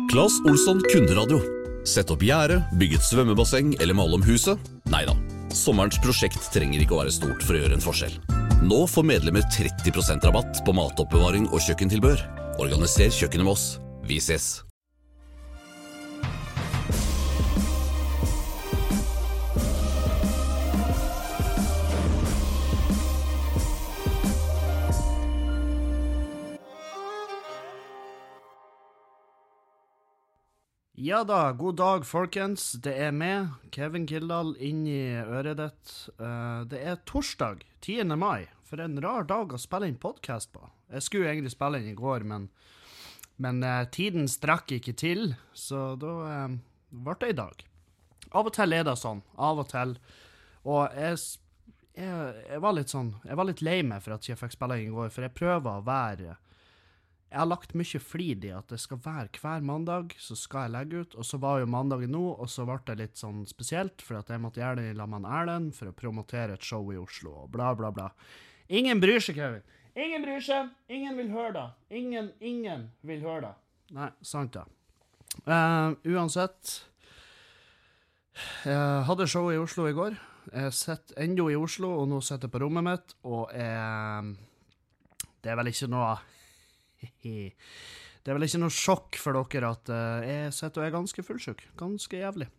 Claes Olsson Kunderadio. Sett opp gjerde, bygge et svømmebasseng eller male om huset? Neida. Sommerens prosjekt trenger ikke å være stort for å gjøre en forskjell. Nå får medlemmer 30% rabatt på matoppbevaring og kjøkkentilbør. Organiser kjøkkenet med oss. Vi ses. Ja da, god dag folkens, det meg, Kevin Kildahl, inn I øret ditt. Det torsdag, 10. mai, for en rar dag å spille inn podcast på. Jeg skulle egentlig spille inn I går, men tiden strakk ikke til, så da ble det I dag. Av og til det sånn, av og til. Og jeg var litt lei meg for at jeg fikk spille inn I går, for jeg prøver å være... Jeg har lagt mye flid I at det skal være hver mandag, så skal jeg legge ut, og så var jo mandagen nå, og så ble det litt sånn spesielt, for at jeg måtte gjøre det I lag med Erlend, for å promotere et show I Oslo, og bla bla bla. Ingen bryr seg, Kevin. Ingen bryr seg, ingen vil høre det. Ingen vil høre det. Nei, sant da. Uansett, jeg hadde show I Oslo I går. Jeg sitter enda I Oslo, og nå sitter jeg på rommet mitt, og det vel ikke noe... Det vel ikke noe sjokk for dere at jeg sitter og ganske fullsjuk. Ganske jævlig.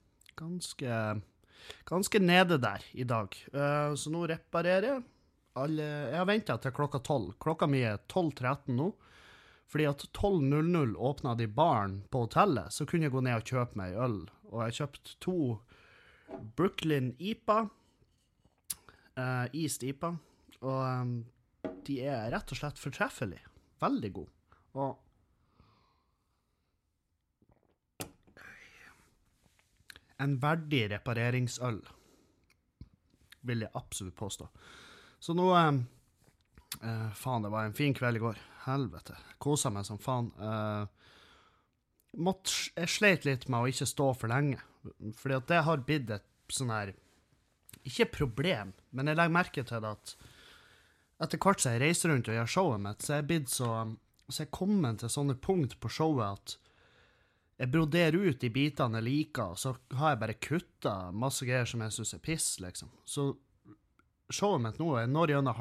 Ganske nede der I dag. Så nå reparerer jeg. Jeg har ventet til klokka 12. Klokka mi 12:13 nå. Fordi at 12:00 åpnet de baren på hotellet, så kunne jeg gå ned og kjøpe meg øl. Og jeg kjøpte 2 Brooklyn IPA. East IPA. Og de rett og slett fortreffelige. Veldig god. Og en verdig repareringsøl vil jeg absolutt påstå. Så nå faen, det var en fin kveld I går. Helvete. Koset meg som faen. Jeg slet litt med å ikke stå for lenge. Fordi at det har blitt et sånn her ikke problem, men jeg legger merke til det at etter hvert så jeg reiser rundt og gjør showet mitt, så jeg kommer til sånne punkt på showet at jeg broderer ut de bitene jeg liker, og så har jeg bare kuttet masse greier som jeg synes piss, liksom. Så showet mitt nå når jeg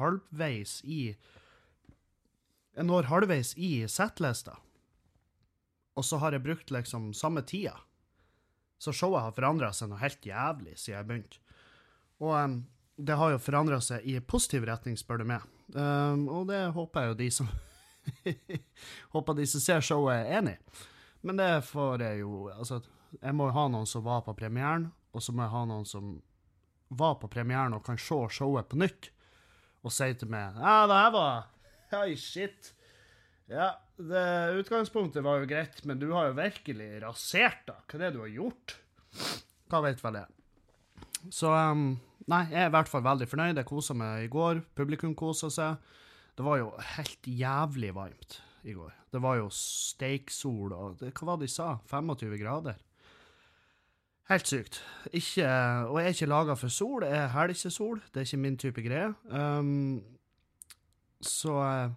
når halvveis I setlista, og så har jeg brukt liksom samme tida. Så showet har forandret seg noe helt jævlig siden jeg begynte. Og det har jo forandret seg I positiv retning, spør du meg. Og det håper jeg jo de som håper de som ser showet enig. Men det får jeg jo, altså, jeg må ha noen som var på premieren, og så må jeg ha noen som var på premieren og kan se showet på nytt, og si til meg, ja, det her var, oi, shit. Ja, det utgangspunktet var jo greit, men du har jo virkelig rasert da. Hva det du har gjort? Hva vet vel det? Så, nei, jeg I hvert fall veldig fornøyd. Jeg koset meg I går. Publikum koset seg. Det var jo helt jævlig varmt I går. Det var jo steiksol, og hva var det de sa? 25 grader. Helt sykt. Og jeg ikke laget for sol. Jeg helger sol. Det ikke min type greie. Så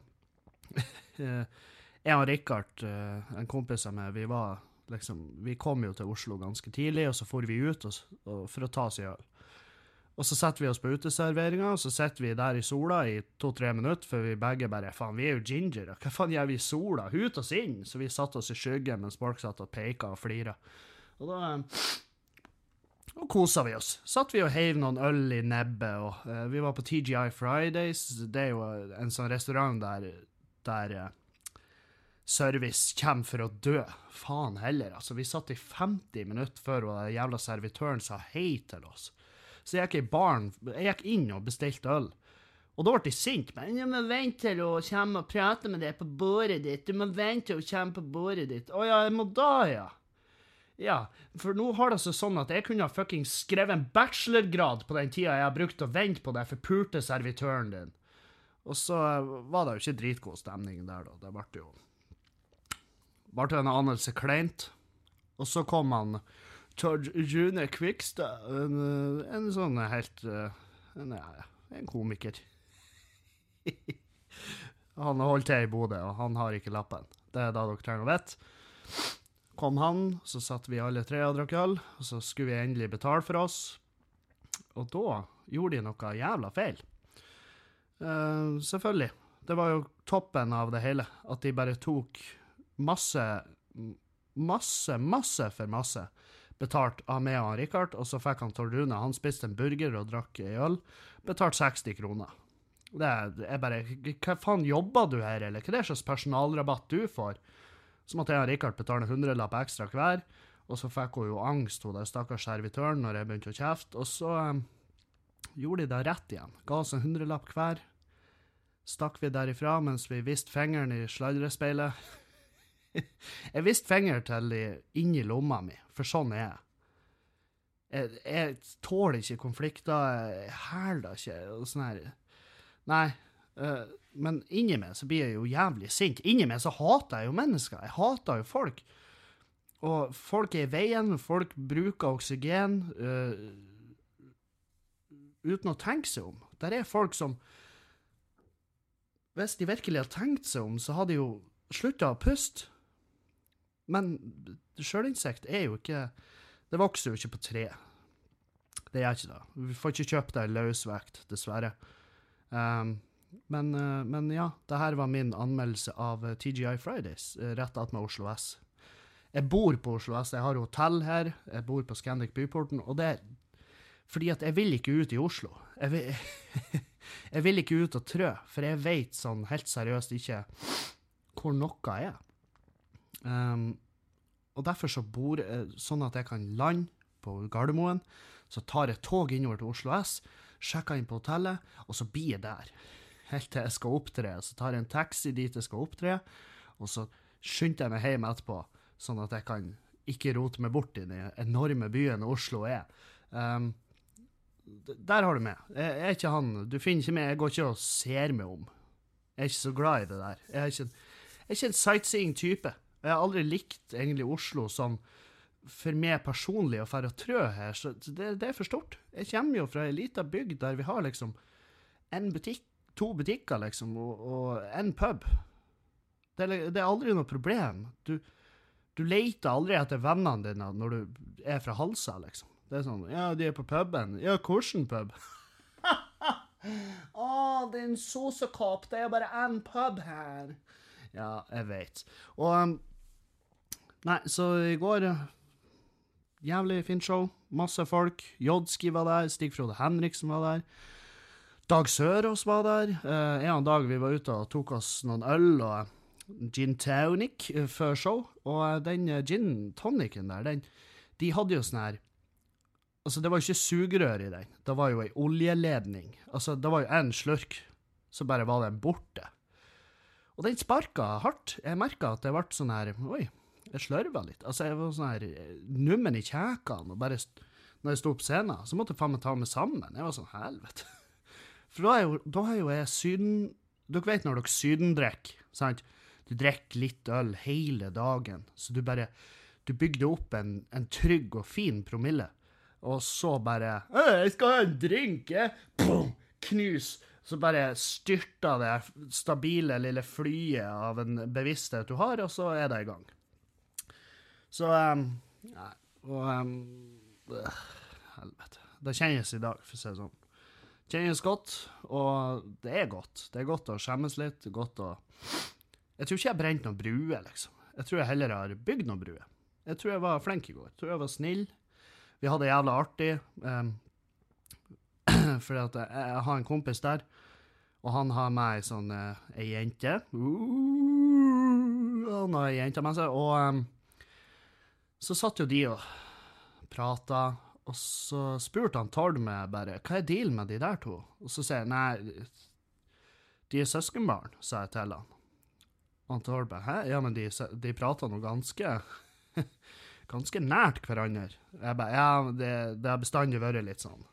jeg og Rikard, en kompis av meg, vi kom jo til Oslo ganske tidlig, og så får vi ut for å ta oss I øl. Og så setter vi oss på uteserveringen, og så setter vi der I sola I 2-3 minutter, for vi begge bare, faen, vi jo ginger, hva faen gjør vi I sola? Hut oss inn! Så vi satt oss I skyggen, mens folk satt og peka og flira. Og da koset vi oss. Satt vi og heiv noen øl I nebbet, og vi var på TGI Fridays. Det jo en sånn restaurant der service kommer for å dø. Faen heller, altså. Vi satt I 50 minutter før og den jævla servitøren sa hei til oss. Så jeg gikk I baren, jeg gikk inn og bestilte øl. Og da ble de sint, men jeg må vente til å komme og prate med deg på bordet ditt. Du må vente til å komme på bordet ditt. Å ja, jeg må da, ja. Ja, for nå har det seg sånn at jeg kunne ha fucking skrevet en bachelorgrad på den tida jeg har brukt å vente på deg forpulte servitøren din. Og så var det jo ikke dritgod stemning der da. Det ble en anelse kleint. Og så kom han... Rune Kvikstad, en sånn helt, en komiker. Han har holdt til I Bodø, og han har ikke lappen. Det da dere trenger å vite. kom han, så satt vi alle tre og drakk øl, og så skulle vi endelig betale for oss. Og da gjorde de noe jævla feil. Selvfølgelig. Det var jo toppen av det hele, at de bare tok masse for masse betalt av meg og Rikard, og så fikk han Tord Rune, han spiste en burger og drakk øl, betalt 60 kroner. Det er bare, hva faen jobber du her, eller hva er det slags personalrabatt du får? Så måtte jeg og Rikard betale 100-lapp ekstra hver, og så fikk hun jo angst, hun der stakkars servitøren, når jeg begynte å kjefte, og så gjorde de det rett igjen. Ga oss en 100-lapp hver, stakk vi derifra mens vi viste fingeren i sladrespeilet. Jeg viste fingeren til inni lomma mi, for sånn er jeg. Jeg tåler ikke konflikter, jeg herder ikke, og sånn her. Nei, men inni meg så blir jeg jo jævlig sint. Inni meg så hater jeg jo mennesker, jeg hater jo folk. Og folk er i veien, folk bruker oksygen uten å tenke seg om. Der er folk som, hvis de virkelig har tenkt seg om, så har de jo sluttet å puste. Men selvinnsikt er jo ikke, det vokser jo ikke på tre. Det gjør ikke det. Vi får ikke kjøpt det i løsvekt, dessverre. Men ja, det her var min anmeldelse av TGI Fridays, rett attmed Oslo S. Jeg bor på Oslo S, jeg har hotell her, jeg bor på Scandic Byporten, og det er fordi at jeg vil ikke ut i Oslo. Jeg vil ikke ut og trø, for jeg vet sånn helt seriøst ikke hvor noe er. Og derfor så bor jeg sånn at jeg kan lande på Gardermoen, så tar jeg tog innover til Oslo S, sjekker inn på hotellet, og så blir jeg der. Helt til jeg skal opptre, så tar jeg en taxi dit jeg skal opptre, og så skynder jeg meg hjem etterpå, sånn at jeg kan ikke rote meg bort i den enorme byen Oslo er. Der har du meg. Jeg er ikke han, du finner ikke meg, jeg går ikke og ser meg om. Jeg er ikke så glad i det der. Jeg er ikke en sightseeing-type. Jeg har aldri likt egentlig Oslo som for meg personlig å fære og trø her, så det er for stort. Jeg kommer jo fra en liten bygd der vi har liksom en butikk, 2 butikker liksom, og en pub. Det er aldri noe problem. Du leter aldri etter vennene dine når du er fra Halsa, liksom. Det er sånn, ja, de er på puben. Ja, hvordan pub? Det er en sosekåp, det er bare en pub her. Ja, jeg vet. Og, nei, så i går, jævlig fint show, masse folk, Jodski var der, Stig Frode Henriksen var der, Dag Sørås var der, en dag vi var ute og tok oss noen øl og gin tonic før show, og den gin tonicen der, de hadde jo sånn her, altså det var jo ikke sugerør i den, det var jo en oljeledning, altså det var jo en slurk, så bare var den borte. Og den sparket hardt. Jeg merket at det ble sånn her, oi, jeg slørvet litt. Altså jeg var sånn her nummen i kjekene, og bare når jeg stod på scenen, så måtte jeg faen meg ta meg sammen. Jeg var sånn, helvete. For da er jo jeg syden, dere vet når dere sydendrekk, sant? Du drekker litt øl hele dagen, så du bygde opp en trygg og fin promille. Og så bare, jeg skal ha en drink, Boom! Knus! Så bare styrter det stabile lille flyet av en bevissthet du har, og så er det i gang. Så, nei, og, helvete. Det kjennes i dag, for å si det sånn. Det kjennes godt, og det er godt. Det er godt å skjemmes litt, godt å... Jeg tror ikke jeg brent noen brue, liksom. Jeg tror jeg heller har bygd noen brue. Jeg tror jeg var flink i går. Jeg tror jeg var snill. Vi hadde jævla artig, fordi at jeg har en kompis der, og han har meg sånn ei jente. Han har ei jente med seg, og så satt jo de og pratet, og så spurte han Tord meg bare, hva er deal med de der to? Og så sier jeg, nei, de er søskenbarn, sa jeg til han. Og han Tord bare, hæ? Ja, men de prater noe ganske nært hverandre. Jeg bare, ja, det har bestandig vært litt sånn,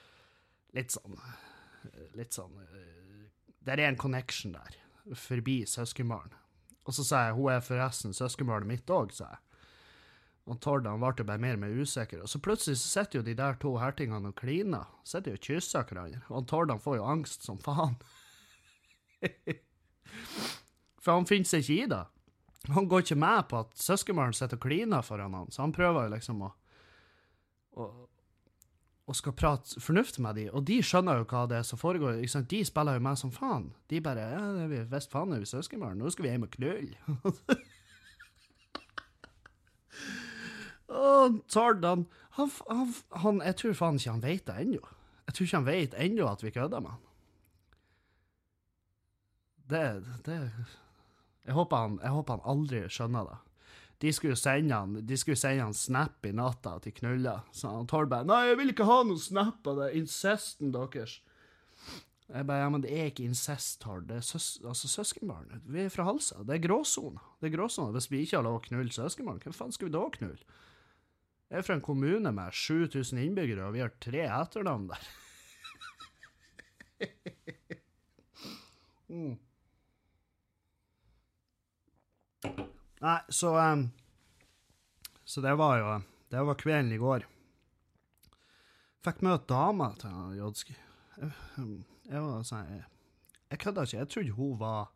det er en connection der, forbi søskenbarn. Og så sa jeg, hun er forresten søskenbarnet mitt også, sa jeg. Og Tord, han ble bare mer og mer usikker. Og så plutselig så sitter jo de der to hertingene og kliner, sitter jo og kysser hverandre. Og Tord, han får jo angst som faen. For han finner seg ikke i det. han går ikke med på at søskenbarn sitter og kliner foran han, så han prøver jo liksom å skal prate fornuft med de, og de skjønner jo hva det er som foregår, ikke sant? De spiller jo med som faen. De bare, ja, det er vi, visst faen er vi søskenbarn, nå skal vi hjem og knulle. Og Tord, han, jeg tror faen ikke han vet det ennå. Jeg tror ikke han vet ennå at vi kødder med han. Jeg håper han aldri skjønner det. De skulle sende han snap i natta til knulla. Så han Tord bare, nei, jeg vil ikke ha noen snap av det incesten deres. Jeg bare, ja, men det er ikke incest, Tord. Det er søskenbarn. Vi er fra Halsa. Det er gråzone. Hvis vi ikke har lov å knulle søskenbarn, hva faen skal vi da knulle? Jeg er fra en kommune med 7000 innbyggere, og vi har 3 etternavn der. Nei, så det var kvelden i går. Fikk møte dama til Jodski. Jeg var sånn, jeg kødde ikke, jeg trodde hun var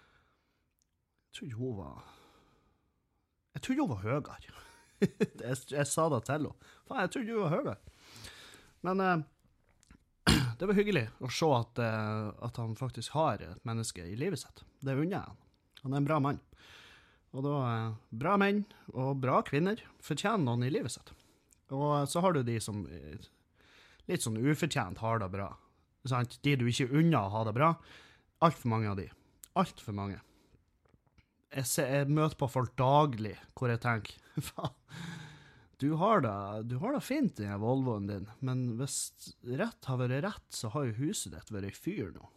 høyere. jeg sa det til henne. Faen, jeg trodde hun var høyere. Men det var hyggelig å se at han faktisk har et menneske i livet sitt. Det unner jeg han. Han er en bra mann. Og da, bra menn og bra kvinner fortjener noen i livet sitt. Og så har du de som litt sånn ufortjent har det bra. Sant? De du ikke unner å ha det bra. Alt for mange av de. Alt for mange. Jeg møter på folk daglig hvor jeg tenker, faen, du har det fint i den Volvoen din, men hvis rett har vært rett, så har jo huset ditt vært i fyr nå.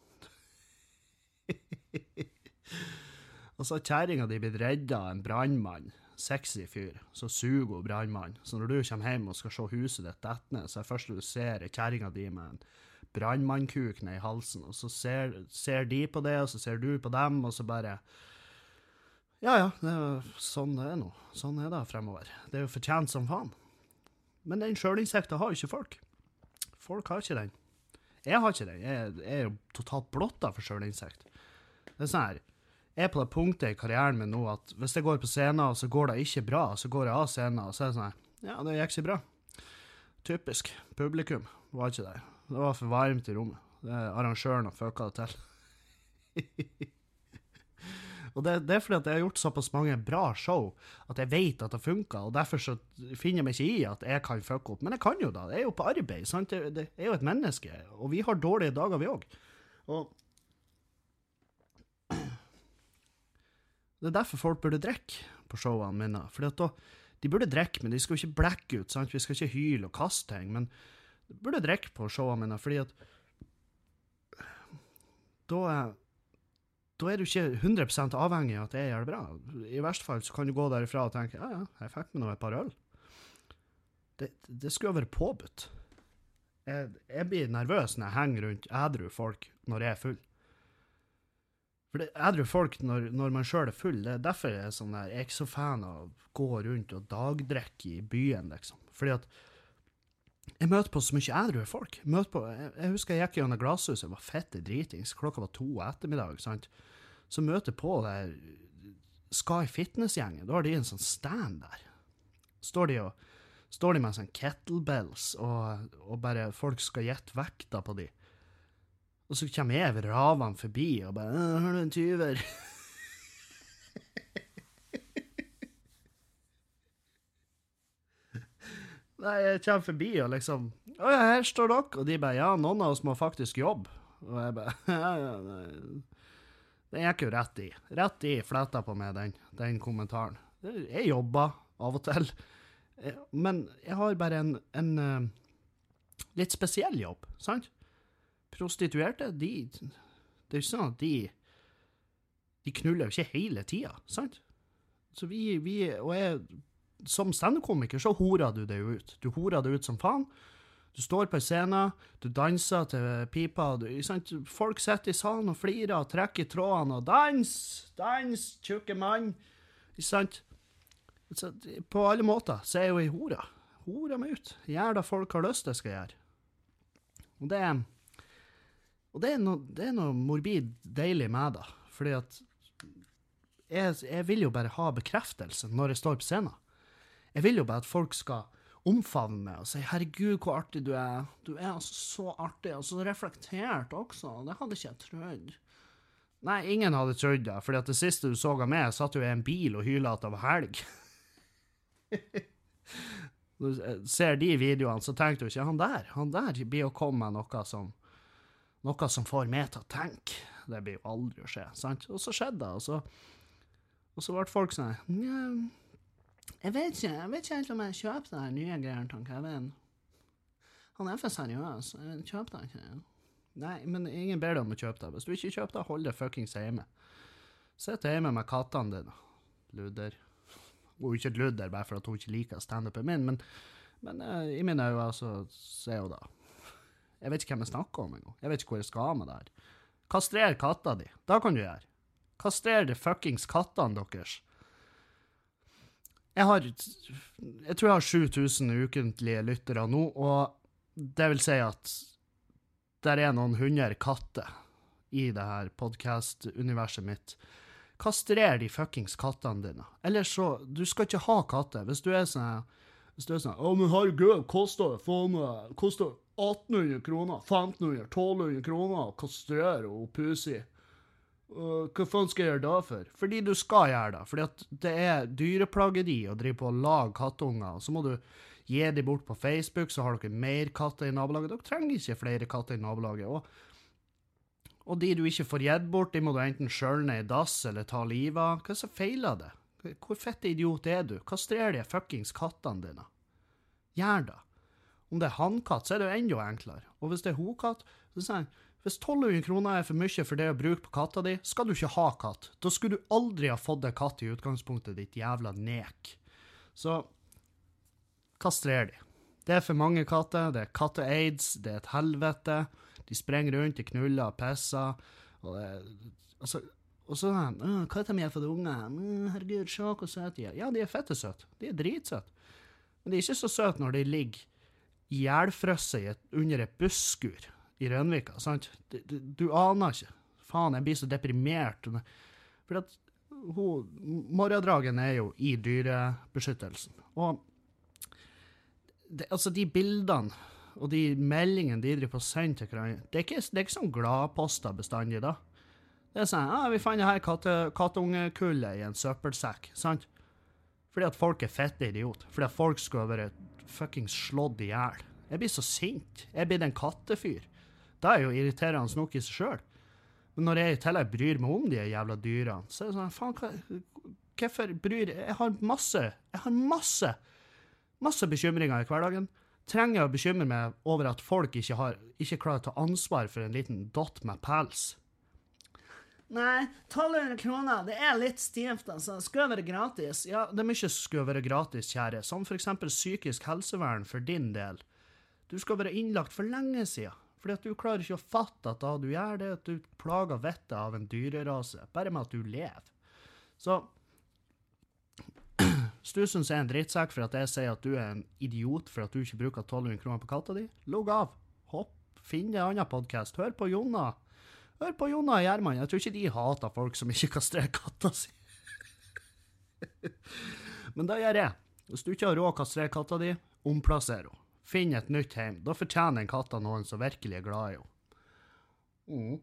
Og så har kjæringa di blitt redda av en brandmann, sexy fyr, så suger brandmann. Så når du kommer hjem og skal se huset ditt dette ned, så er det første du ser kjæringa di med en brandmannkuk ned i halsen, og så ser de på det, og så ser du på dem, og så bare, ja, sånn det er nå. Sånn er det fremover. Det er jo fortjent som faen. Men den sjølinnsikten har jo ikke folk. Folk har ikke den. Jeg har ikke den. Jeg er jo totalt blotta for sjølinnsikt. Det er sånn her, jeg er på det punktet i karrieren min nå at hvis jeg går på scenen, og så går det ikke bra, så går jeg av scenen, og så er det sånn, ja, det gikk ikke bra. Typisk. Publikum var ikke der. Det var for varmt i rommet. Arrangøren har fucka det til. Og det er fordi at jeg har gjort såpass mange bra show at jeg vet at det funker, og derfor så finner jeg meg ikke i at jeg kan fucke opp. Men jeg kan jo da, det er jo på arbeid, sant? Det er jo et menneske, og vi har dårlige dager vi også. Og det er derfor folk burde drikke på showene mine, fordi at da, de burde drikke, men de skal jo ikke blekke ut, sant? Vi skal ikke hyle og kaste ting, men de burde drikke på showene mine, fordi at da er du ikke 100% avhengig av at jeg gjør det bra. I verste fall så kan du gå derifra og tenke, ja, jeg fikk med noe et par øl. Det skulle jo være påbudt. Jeg blir nervøs når jeg henger rundt edru folk når jeg er full. For det edru folk når man selv er full, det er derfor jeg er sånn der, jeg er ikke så fan av å gå rundt og dagdrekke i byen, liksom. Fordi at jeg møter på så mye edru folk. Jeg husker jeg gikk gjennom glasshuset, jeg var fette dritings, klokka var 2 ettermiddag, sant? Så møter jeg på der Sky Fitness-gjengen, da har de en sånn stand der. Står de med sånn kettlebells, og bare folk skal gjette vekta på de. Og så kommer jeg ved ravene forbi, og bare, har du en tyver? Nei, jeg kommer forbi og liksom, ja, her står dere, og de bare, ja, noen av oss må faktisk jobbe. Og jeg bare, ja, den gikk jo rett i fletta på meg, den kommentaren. Jeg jobber av og til, men jeg har bare en litt spesiell jobb, sant? Prostituerte, det er jo sånn at de knuller jo ikke hele tiden, sant? Så og jeg, som stand-komiker så horer du det jo ut. Du horer det ut som faen. Du står på scenen, du danser til pipa, folk sitter i salen og flirer og trekker i trådene og dans, tjukke mann. Så, på alle måter så er jeg jo i hora. Horer meg ut. Gjør det folk har lyst til skal gjøre. Og det er noe morbid deilig med det, fordi at jeg vil jo bare ha bekreftelse når jeg står på scenen. Jeg vil jo bare at folk skal omfavne meg og si, herregud, hvor artig du er. Du er altså så artig, og så reflektert også. Det hadde ikke jeg trodd. Nei, ingen hadde trodd det, fordi at det siste du så av meg, satt jo i en bil og hylet at det var helg. Du ser de videoene, så tenkte du ikke, han der blir å komme med noe som får meg til å tenke. Det blir jo aldri å skje, sant? Og så skjedde det, og så ble folk sånn, jeg vet ikke helt om jeg kjøper det her nye greier til Kevin. Han er for seriøs, jeg kjøper det ikke. Nei, men ingen ber deg om å kjøpe det. Hvis du ikke kjøper det, hold det fuckings hjemme. Sitt hjemme med kattene dine. Ludder. Og ikke ludder, bare for at hun ikke liker stand-upen min, men i mine øyne så ser hun da. Jeg vet ikke hvem jeg snakker om engang. Jeg vet ikke hvor jeg skal ha med det her. Kastrer katta di. Da kan du gjøre. Kastrer det fuckings kattene deres. Jeg tror jeg har 7000 ukentlige lyttere nå, og det vil si at der er noen 100 katter i det her podcast-universet mitt. Kastrer de fuckings kattene dine. Eller så, du skal ikke ha katter. Hvis du er sånn, men herregud, koster 1800 kroner, 1500, 1200 kroner å kastrere og pusi. Hva faen skal jeg gjøre da for? Fordi du skal gjøre det. Fordi at det er dyreplageri å drive på å lage kattunger. Så må du gi de bort på Facebook, så har dere mer katter i nabolaget. Dere trenger ikke flere katter i nabolaget. Og de du ikke får gitt bort, de må du enten skjøle ned i dass eller ta livet av. Hva er så feiler det? Hvor fette idiot er du? Kastrer de fuckings kattene dine. Gjør det. Om det er handkatt, så er det jo enda enklere. Og hvis det er hokatt, så sier jeg, hvis 1200 kroner er for mye for det å bruke på katta di, skal du ikke ha katt. Da skulle du aldri ha fått deg katt i utgangspunktet, ditt jævla nek. Så, kastrer de. Det er for mange katter, det er katte-aids, det er et helvete. De sprenger rundt, de knuller og pisser. Og så hva er det med for de unge? Herregud, se hvor søte de er. Ja, de er fette søte. De er dritsøte. Men de er ikke så søte når de ligger ihjelfrøsset under et busskur i Rønvika, sant? Du aner ikke. Faen, jeg blir så deprimert. For at morgendragen er jo i dyrebeskyttelsen. Og altså de bildene og de meldingene de driver på å sende til hverandre, det er ikke sånn gladposter bestandig da. Det er sånn, vi fant det her kattungekullet i en søppelsekk, sant? Fordi at folk er fette idiot. Fordi at folk skal være fucking slått i hjel. Jeg blir så sint. Jeg blir en kattefyr. Det er jo irriterende nok i seg selv. Men når jeg i tillegg bryr meg om de jævla dyrene, så er det sånn, faen, hvorfor bryr jeg? Jeg har masse bekymringer i hverdagen. Trenger jeg å bekymre meg over at folk ikke klarer å ta ansvar for en liten dott med pels? Nei, 1200 kroner, det er litt stivt, altså. Det skal være gratis. Ja, det er mye som skal være gratis, kjære. Som for eksempel psykisk helsevern for din del. Du skal være innlagt for lenge siden. Fordi at du klarer ikke å fatte at da du gjør det, at du plager vettet av en dyrerase, bare med at du lever. Så, hvis du synes jeg er en drittsekk for at jeg sier at du er en idiot for at du ikke bruker 1200 kroner på katta di, logg av, hopp, finn deg en annen podcast, hør på Jonna og Gjerman. Jeg tror ikke de hater folk som ikke kastrerer katta si. Men da gjør jeg. Hvis du ikke har råd å kastrere katta di, omplasser henne. Finn et nytt hjem. Da fortjener en katta noen som virkelig er glad i henne.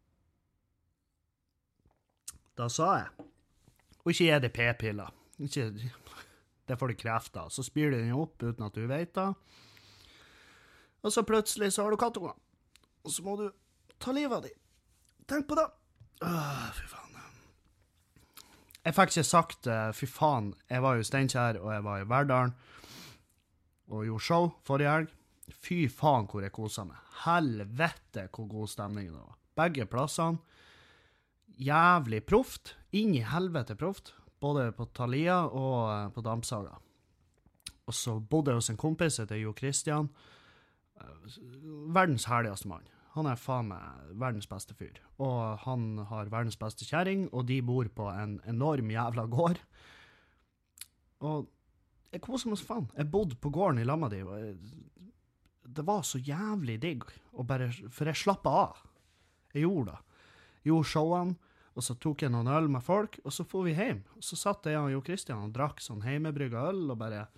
Da sa jeg. Og ikke gi det p-piller. Det får du krefter av. Så spyr du den opp uten at du vet det. Og så plutselig så har du kattunger. Og så må du ta livet av dem. Tenk på det. Fy faen. Jeg fikk ikke sagt, fy faen, jeg var jo i Steinkjer, og jeg var i Verdalen, og gjorde show forrige helg. Fy faen hvor jeg koset meg. Helvete hvor god stemning det var. Begge plassene. Jævlig proft. Inn i helvete proft. Både på Thalia og på Dampsaga. Og så bodde jeg hos en kompis, heter Jo Kristian. Verdens herligste mann. Han er faen meg verdens beste fyr. Og han har verdens beste kjæring, og de bor på en enorm jævla gård. Og jeg koser meg så faen. Jeg bodde på gården i lamma di, og det var så jævlig digg, for jeg slappet av. Jeg gjorde det. Jeg gjorde showene, og så tok jeg noen øl med folk, og så får vi hjem. Og så satt jeg og Jo Kristian og drakk sånn heimebrygget øl, og bare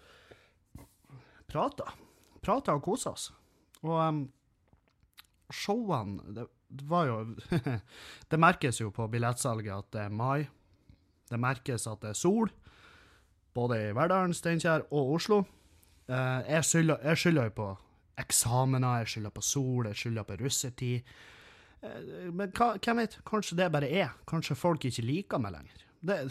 prata og kosa oss. Og showene, det var jo, det merkes jo på billettsalget at det mai, det merkes at det sol, både i Verdalen, Steinkjer og Oslo. Jeg skylder jo på eksamener, jeg skylder på sol, jeg skylder på russetid. Men hvem vet, kanskje det bare er. Kanskje folk ikke liker meg lenger.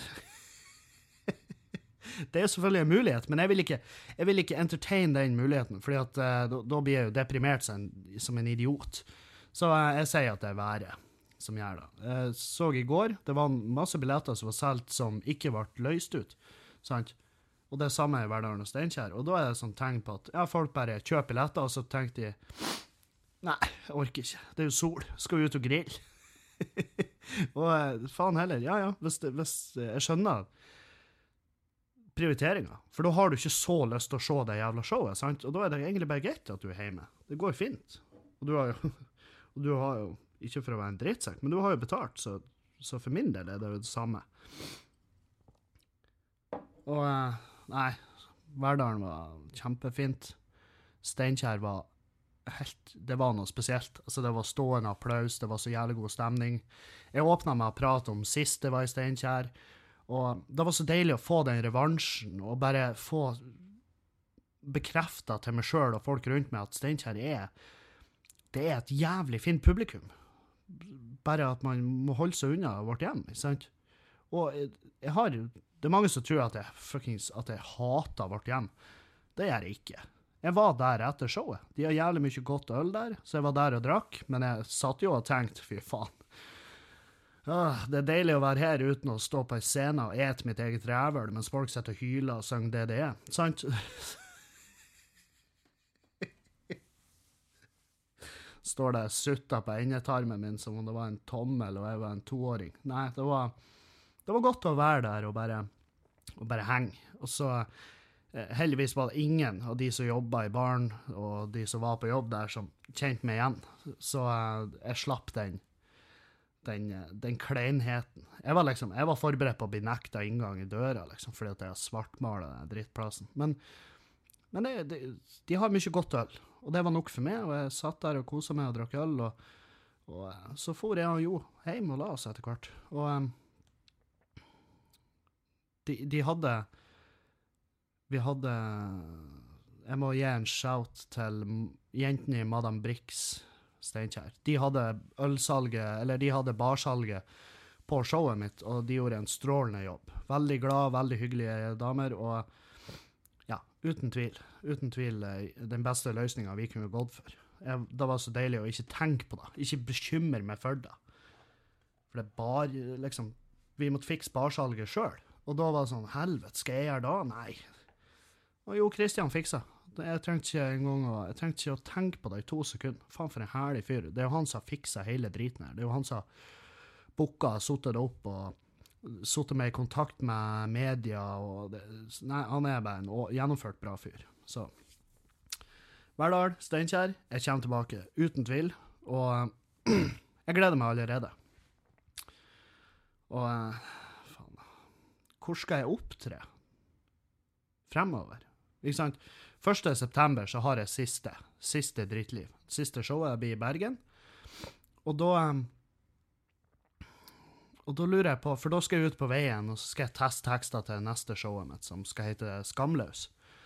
Det er selvfølgelig en mulighet, men jeg vil ikke entertain den muligheten, fordi at da blir jeg jo deprimert som en idiot. Så jeg sier at det er været som gjør det. Jeg så i går, det var masse billetter som var solgt som ikke ble løst ut, sant? Og det samme i Verdalen og Steinkjer. Og da er det sånn tegn på at folk bare kjøper billetter, og så tenker de, nei, jeg orker ikke. Det er jo sol. Skal vi ut og grille? Og faen heller, ja, hvis jeg skjønner prioriteringa. For da har du ikke så lyst til å se det jævla showet, sant? Og da er det egentlig bare greit at du er hjemme. Det går fint. Og du har jo ikke for å være en drittsekk, men du har jo betalt, så for min del er det jo det samme. Og nei, Verdalen var kjempefint. Steinkjer var det var noe spesielt. Altså, det var stående applaus, det var så jævlig god stemning. Jeg åpnet med å prate om sist det var i Steinkjer, og det var så deilig å få den revansjen, og bare få bekreftet til meg selv og folk rundt meg at Steinkjer det er et jævlig fint publikum. Bare at man må holde seg unna vårt hjem, ikke sant? Og det er mange som tror at jeg hater vårt hjem. Det gjør jeg ikke. Jeg var der etter showet. De har jævlig mye godt øl der, så jeg var der og drakk, men jeg satt jo og tenkte, fy faen. Det er deilig å være her uten å stå på en scene og et mitt eget rævøl, mens folk sitter og hyler og synger det er. Sant? Står det sutta på endetarmen min som om det var en tommel og jeg var en 2-åring. Nei, det var godt å være der og bare henge. Og så heldigvis var det ingen av de som jobbet i baren og de som var på jobb der som kjente meg igjen. Så jeg slapp den kleinheten. Jeg var forberedt på å bli nekta inngang i døra, liksom, fordi at jeg har svartmalet den drittplassen. Men de har mye godt øl, og det var nok for meg, og jeg satt der og koset meg og drakk øl, og så for jeg og Jo hjem og la oss etter hvert. Og jeg må gi en shout til jentene i Madame Brix Steinkjer. De hadde barsalget på showet mitt, og de gjorde en strålende jobb. Veldig glad, veldig hyggelige damer, og ja, uten tvil den beste løsningen vi kunne gått for. Det var så deilig å ikke tenke på det, ikke bekymre meg for det. For det bare, liksom, vi måtte fikse barsalget selv. Og da var det sånn, helvete, skal jeg gjøre da? Nei. Og Jo Kristian fiksa. Jeg trengte ikke å tenke på det i 2 sekunder. Faen for en herlig fyr. Det er jo han som har fikset hele driten her. Det er jo han som har booket, suttet det opp og suttet meg i kontakt med media. Nei, han er bare en gjennomført bra fyr. Så Verdal, Steinkjer, jeg kommer tilbake uten tvil. Og jeg gleder meg allerede. Og faen, hvor skal jeg opptre fremover? Ikke sant? 1. september så har jeg siste drittliv. Siste showet blir i Bergen. Og da lurer jeg på, for da skal jeg ut på veien, og så skal jeg teste tekster til neste showet mitt, som skal hete Skamløs.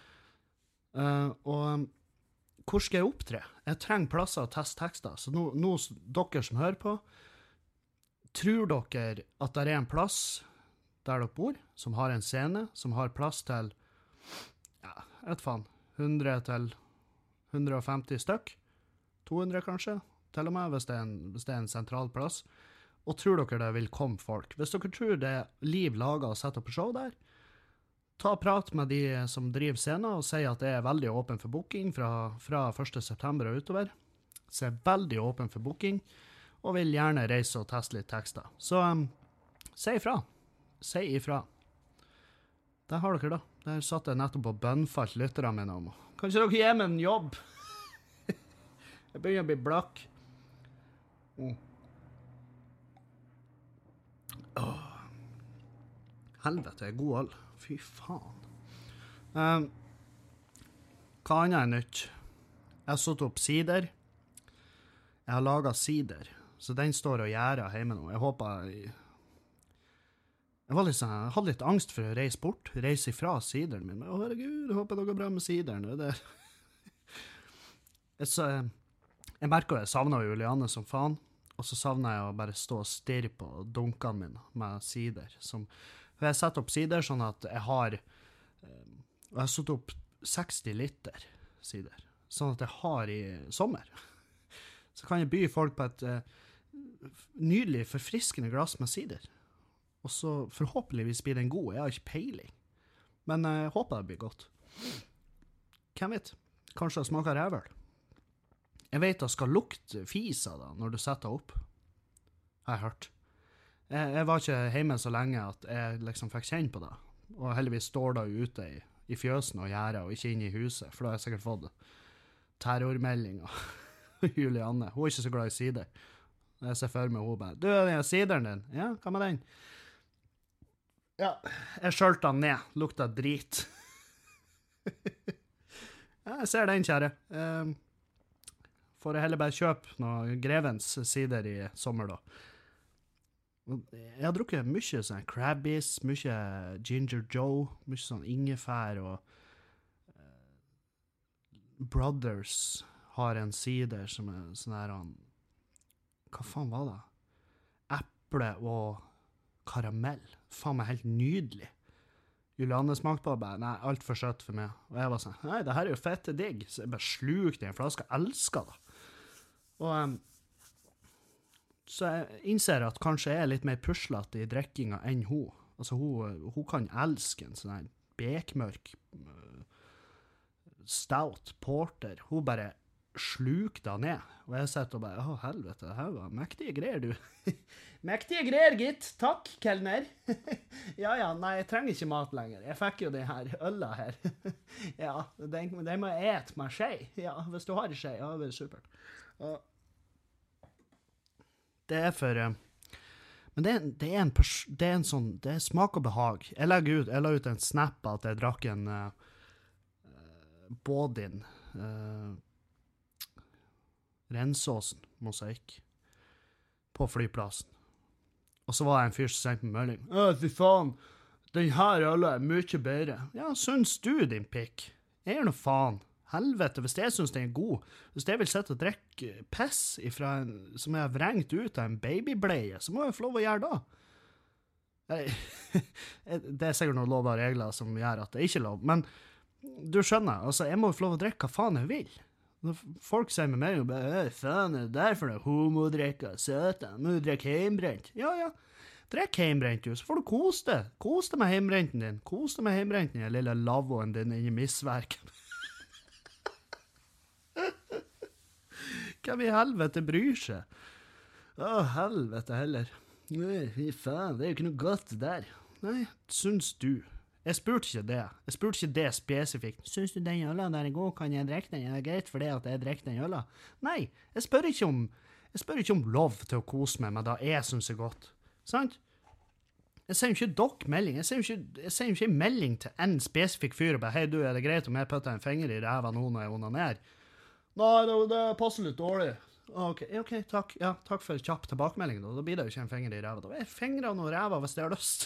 Og hvor skal jeg opptre? Jeg trenger plasser å teste tekster. Så nå, dere som hører på, tror dere at det er en plass der dere bor, som har en scene, som har plass til, ja, jeg vet faen, 100 til 150 stykk, 200 kanskje, til og med, hvis det er en sentral plass. Og tror dere det vil komme folk? Hvis dere tror det er liv laget å sette opp show der, ta prat med de som driver scenen og si at det er veldig åpen for booking fra 1. september og utover. Så er veldig åpen for booking, og vil gjerne reise og teste litt tekster. Så si ifra. Si ifra. Der har dere da. Der satt jeg nettopp og bønnfalt lytterne mine om. Kan ikke dere gi meg en jobb? Jeg begynner å bli blakk. Helvete, god øl. Fy faen. Hva annet er nytt? Jeg har satt opp sider. Jeg har laget sider, så den står og gjærer hjemme nå. Jeg håper... Jeg hadde litt angst for å reise bort, reise ifra sideren min. Men herregud, jeg håper det går bra med sideren. Jeg merker at jeg savner Juliane som faen, og så savner jeg å bare stå og stirre på dunkene mine med sider. For jeg setter opp sider sånn at jeg har satt opp 60 liter sider, sånn at jeg har i sommer. Så kan jeg by folk på et nydelig, forfriskende glass med sider. Og så forhåpentligvis blir den god. Jeg har ikke peiling. Men jeg håper det blir godt. Hvem vet? Kanskje det smaker rævøl. Jeg vet det skal lukte fisa da, når du setter det opp. Har jeg hørt. Jeg var ikke hjemme så lenge at jeg liksom fikk kjenne på det. Og heldigvis står det ute i fjøsen og gjerdet, og ikke inne i huset. For da har jeg sikkert fått terrormeldinger. Juliane, hun er ikke så glad i sider. Jeg ser for meg hun bare, du, den er sideren din. Ja, hva med den? Ja, jeg skjølte den ned. Lukta drit. Ja, jeg ser den, kjære. Får jeg heller bare kjøpe noe Grevens sider i sommer da. Jeg har drukket mye sånn Krabbies, mye Ginger Joe, mye sånn ingefær og Brothers har en sider som er sånn her, hva faen var det? Eple og karamell. Faen meg helt nydelig. Juliane smakte på det, nei, alt for søtt for meg. Og jeg var sånn, nei, det her er jo fette digg. Så jeg bare slukte i en flaske, jeg elsker det. Og så jeg innser at kanskje jeg er litt mer puslete i drikkinga enn hun. Altså hun kan elske en sånn her bekmørk stout porter. Hun bare slukte det ned. Og jeg sitter og bare, helvete, det her var mektige greier, du. Mektige greier, gitt. Takk, kelner. Ja, nei, jeg trenger ikke mat lenger. Jeg fikk jo det her øla her. Ja, den må jeg ete med skje. Ja, hvis du har skje, ja, det er supert. Det er for... Men det er en sånn... Det er smak og behag. Jeg la ut en snap at jeg drakk en Bodin Rensåsen mosaikk på flyplassen. Og så var det en fyr som sendte meg melding. Fy faen, den her øla er mye bedre. Ja, syns du, din pikk? Jeg noe faen. Helvete, hvis jeg synes den er god, hvis jeg vil sette og drikke piss som jeg har vrengt ut av en babybleie, så må jeg få lov å gjøre det. Det er sikkert noen lover og regler som gjør at det ikke er lov, men du skjønner, altså, jeg må få lov å drikke hva faen jeg vil. Når folk sier med meg, faen, det er derfor det er homodrikker, søte, må du drikke heimbrent. Ja, drikk heimbrent, du, så får du kose deg. Kose deg med heimbrenten din. Kose deg med heimbrenten din, lille lavvoen din inni missverken. Hvem i helvete bryr seg? Helvete heller. Nei, fy faen, det er jo ikke noe godt der. Nei, syns du? Jeg spurte ikke det. Jeg spurte ikke det spesifikt. Syns du den øla der er god, kan jeg drikke den? Er det greit for det at jeg drikker den øla? Nei, jeg spør ikke om lov til å kose meg med det jeg synes er godt. Sant? Jeg sier jo ikke dere melding. Jeg sier jo ikke en melding til en spesifikk fyr og bare, hei du, er det greit om jeg putter en finger i ræva nå når jeg onanerer? Nei, det passer litt dårlig. Ok, takk. Ja, takk for kjapp tilbakemelding da. Da blir det jo ikke en finger i ræva. Da er fingre og ræva hvis det har lyst.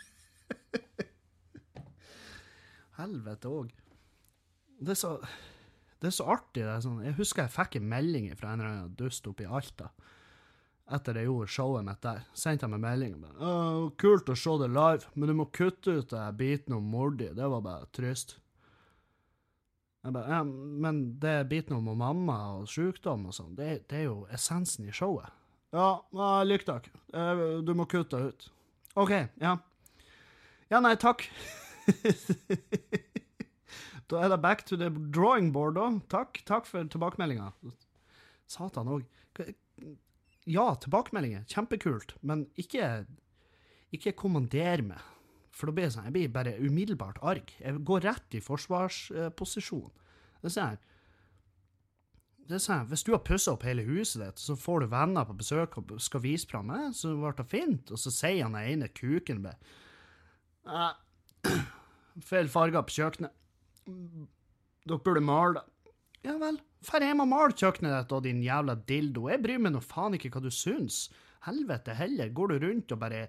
Helvete også. Det er så artig. Det er sånn. Jeg husker jeg fikk en melding fra en eller annen dust oppe i Alta. Etter jeg gjorde showet mitt der. Sendte jeg meg melding. Kult å se det live, men du må kutte ut det biten om mordi. Det var bare trist. Jeg bare, ja, men det biten om mamma og sykdom og sånn, det er jo essensen i showet. Ja, lykke takk. Du må kutte ut. Ok, ja. Ja, nei, takk. Da er det back to the drawing board da. Takk for tilbakemeldingen. Satan også. Ja, tilbakemeldinger, kjempekult, men ikke kommander meg. For da blir jeg blir bare umiddelbart arg. Jeg går rett i forsvarsposisjon. Det er sånn her. det er sånn, hvis du har pusset opp hele huset ditt, så får du venner på besøk og skal vise frem, så ble det fint, og så sier han den ene kuken bare, feil farger på kjøkkenet. Dere burde male det. Ja vel, fer hjem og mal kjøkkenet ditt og din jævla dildo. Jeg bryr meg nå faen ikke hva du syns. Helvete heller, går du rundt og bare...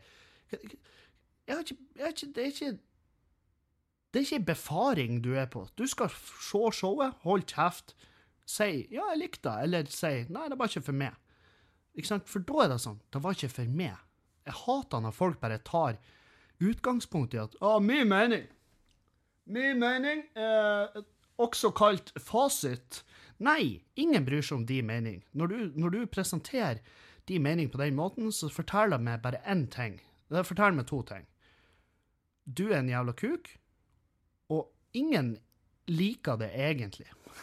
det er ikke befaring du er på. Du skal se showet, hold kjeft, si, ja, jeg likte det, eller si, nei, det var ikke for meg. Ikke sant? For da er det sånn, det var ikke for meg. Jeg hater når folk bare tar utgangspunkt i at, min mening, også kalt fasit. Nei, ingen bryr seg om de mening. Når du presenterer de mening på den måten, så forteller meg bare en ting. Det forteller meg to ting. Du er en jævla kuk, og ingen liker det egentlig.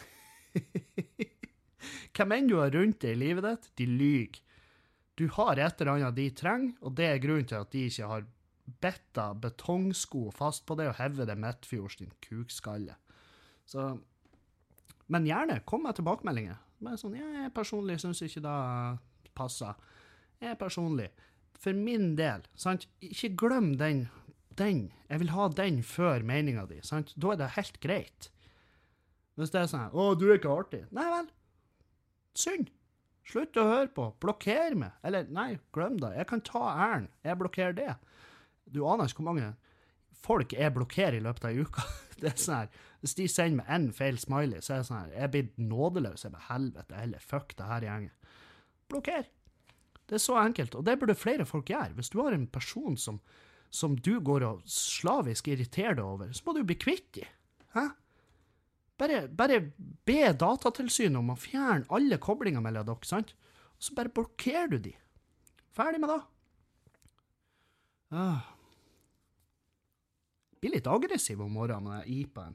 Hvem enn du har rundt deg i livet ditt, de lyger. Du har et eller annet de trenger, og det er grunnen til at de ikke har betta betongsko fast på det og hevet det Midtfjords din kukskalle. Så, men gjerne, kom med tilbakemeldinger. Bare sånn, jeg personlig synes ikke det passer. Jeg personlig, for min del, sant? Ikke glem den. Jeg vil ha den før meningen din, sant? Da er det helt greit. Hvis det er sånn, du er ikke artig. Nei vel, synd. Slutt å høre på, blokker meg. Eller, nei, glem det, jeg kan ta æren. Jeg blokkerer det. Du aner ikke hvor mange folk jeg blokkerer i løpet av uka. Det er sånn her, hvis de sender meg en feil smiley, så er det sånn her, jeg blir nådeløs, jeg bare helvete, eller fuck det her gjengen. Blokker. Det er så enkelt, og det burde flere folk gjøre. Hvis du har en person som du går og slavisk irriterer deg over, så må du bli kvitt i. Hæ? Bare be Datatilsynet om å fjerne alle koblinger mellom dere, sant? Og så bare blokkerer du de. Ferdig med det. Blir litt aggressiv om morgenen med den IPA-en.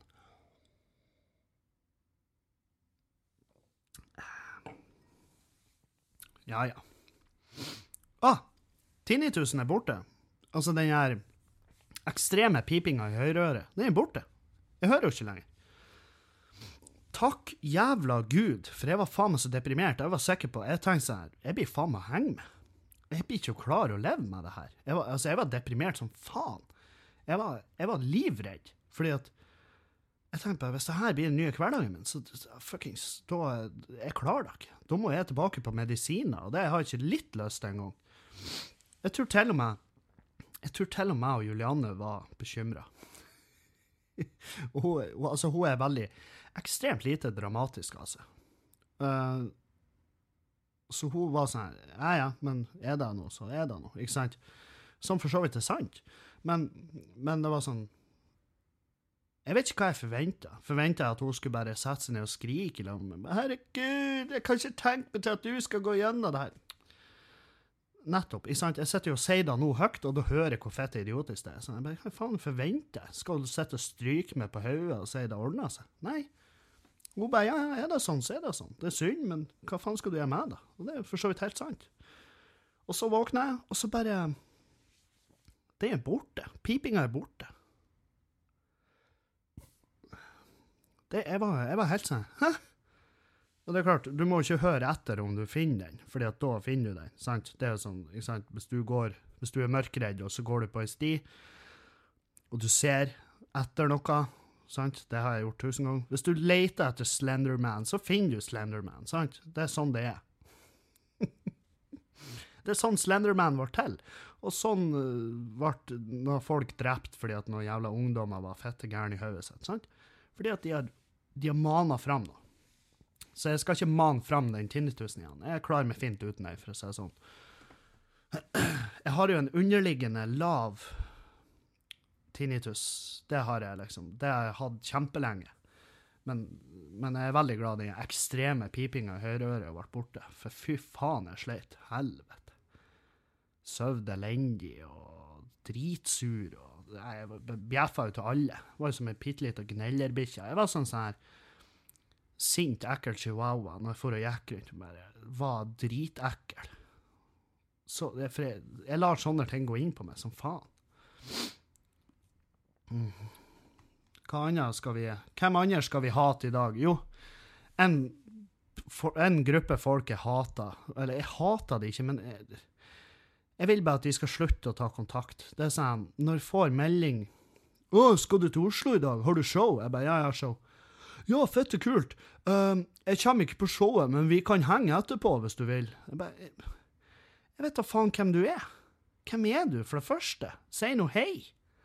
Ja. Tinnitusen er borte. Altså den her ekstreme pipinga i høyreøret, den er borte. Jeg hører jo ikke lenger. Takk jævla Gud, for jeg var faen meg så deprimert. Jeg var sikker på, jeg tenkte sånn her, jeg blir faen meg å henge med. Jeg blir ikke klar å leve med det her. Jeg var deprimert som faen. Jeg var livredd, fordi at jeg tenkte på, hvis det her blir den nye hverdagen min, så fuckings, da jeg klarer det ikke. Da må jeg tilbake på medisiner, og det har jeg ikke litt lyst en gang. Jeg tror til og med og Julianne var bekymret. Hun er veldig ekstremt lite dramatisk, altså. Så hun var sånn, ja, men er det noe, så er det noe, ikke sant? Som for så vidt er sant. Men det var sånn, jeg vet ikke hva jeg forventet. Forventet jeg at hun skulle bare sette seg ned og skrike, eller, herregud, jeg kan ikke tenke meg til at du skal gå gjennom det her. Nettopp, ikke sant? Jeg sitter jo og sier det nå høyt, og da hører jeg hvor fett idiotisk det er. Så jeg bare, hva faen forventer jeg? Skal du sitte og stryke meg på hodet og si det ordner seg? Nei. Hun bare, ja, er det sånn, så er det sånn. Det er synd, men hva faen skal du gjøre med det? Og det er for så vidt helt sant. Og så våkner jeg, og så bare, det er borte. Pipinga er borte. Jeg var helt sånn, hæ? Og det er klart, du må ikke høre etter om du finner den, fordi at da finner du den, sant? Det er jo sånn, ikke sant? Hvis du er mørkredd, og så går du på en sti, og du ser etter noe, sant? Det har jeg gjort 1000 ganger. Hvis du leter etter Slenderman, så finner du Slenderman, sant? Det er sånn det er. Det er sånn Slenderman var til. Og sånn ble når folk drept fordi at noen jævla ungdommer var fette gærne i hodet sitt, sant? Fordi at de har manet fram nå. Så jeg skal ikke mane fram den tinnitusen igjen. Jeg klarer meg fint uten deg, for å si det sånn. Jeg har jo en underliggende lav tinnitus. Det har jeg liksom. Det har jeg hatt kjempelenge. Men jeg er veldig glad den ekstreme pipinga i høyreøret har vært borte. For fy faen, jeg sleit. Helvete. Søvde elendig og dritsur og jeg bjeffa ut av alle. Det var jo som en pittelite gnellerbikkje. Jeg var sånn her sint, ekkel chihuahua når jeg får og gikk rundt og bare var dritekkel. Så, for jeg lar sånne ting gå inn på meg som faen. Hvem andre skal vi ha til i dag? Jo, en en gruppe folk jeg hater, eller jeg hater det ikke, men jeg vil bare at de skal slutte å ta kontakt. Det sånn, når jeg får melding, skal du til Oslo i dag? Har du show? Jeg bare, ja, jeg har show. Ja, fett og kult. Jeg kommer ikke på showet, men vi kan henge etterpå hvis du vil. Jeg vet da faen hvem du er. Hvem er du, for det første? Si noe hei.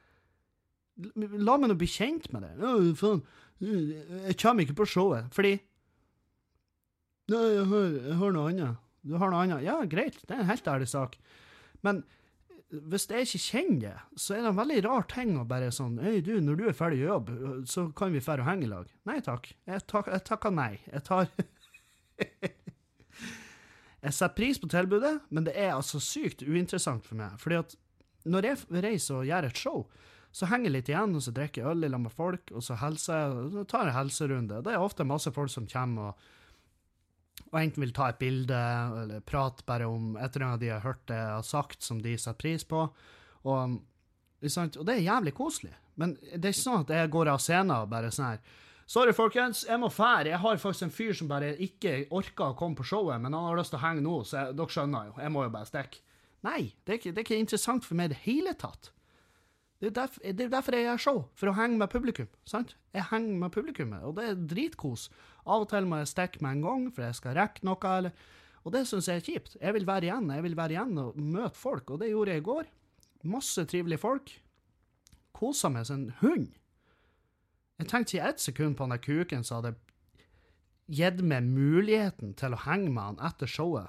La meg nå bli kjent med det. Faen, jeg kommer ikke på showet, fordi nei, jeg har noe annet. Du har noe annet. Ja, greit, det er en helt ærlig sak. Men hvis jeg ikke kjenner det, så er det en veldig rar ting å bare sånn, «Hei du, når du er ferdig i jobb, så kan vi fære og henge i lag». Nei takk, jeg takker nei. Jeg setter pris på tilbudet, men det er altså sykt uinteressant for meg, fordi at når jeg reiser og gjør et show, så henger jeg litt igjen, og så drikker jeg øl i lag med folk, og så hilser jeg, og så tar jeg en helserunde. Det er ofte masse folk som kommer og enten vil ta et bilde, eller prate bare om et eller annet de har hørt det jeg har sagt, som de setter pris på. Og det er jævlig koselig. Men det er ikke sånn at jeg går av scenen og bare sånn her, sorry folkens, jeg må fære, jeg har faktisk en fyr som bare ikke orker å komme på showet, men han har lyst til å henge nå, så dere skjønner jo, jeg må jo bare stikke. Nei, det er ikke interessant for meg det hele tatt. Det er derfor jeg gjør show, for å henge med publikum, sant? Jeg henger med publikummet, og det er dritkos. Av og til må jeg stikke med en gang, for jeg skal rekke noe, og det synes jeg er kjipt. Jeg vil være igjen og møte folk, og det gjorde jeg i går. Masse trivelige folk. Koset meg som en hund. Jeg tenkte ikke et sekund på den kuken som hadde gitt meg muligheten til å henge med han etter showet.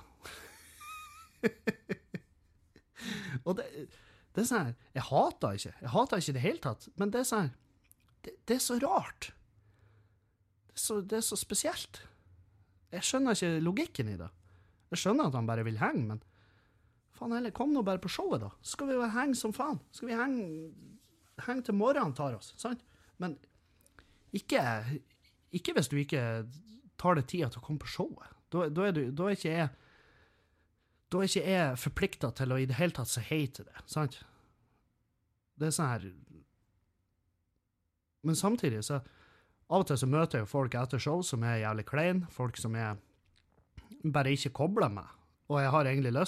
Og det er sånn, jeg hater ikke det hele tatt, men det er sånn, det er så rart. Det er så spesielt. Jeg skjønner ikke logikken i det. Jeg skjønner at han bare vil henge, men faen heller, kom nå bare på showet da. Så skal vi jo henge som faen. Skal vi henge til morgenen tar oss, sant? Men ikke hvis du ikke tar deg tida til å komme på showet. Da er ikke jeg forpliktet til å i det hele tatt si hei til det, sant? Det er sånn her, men samtidig så, av og til så møter jeg jo folk etter show som er jævlig klein, folk som er bare ikke koblet med, og jeg har egentlig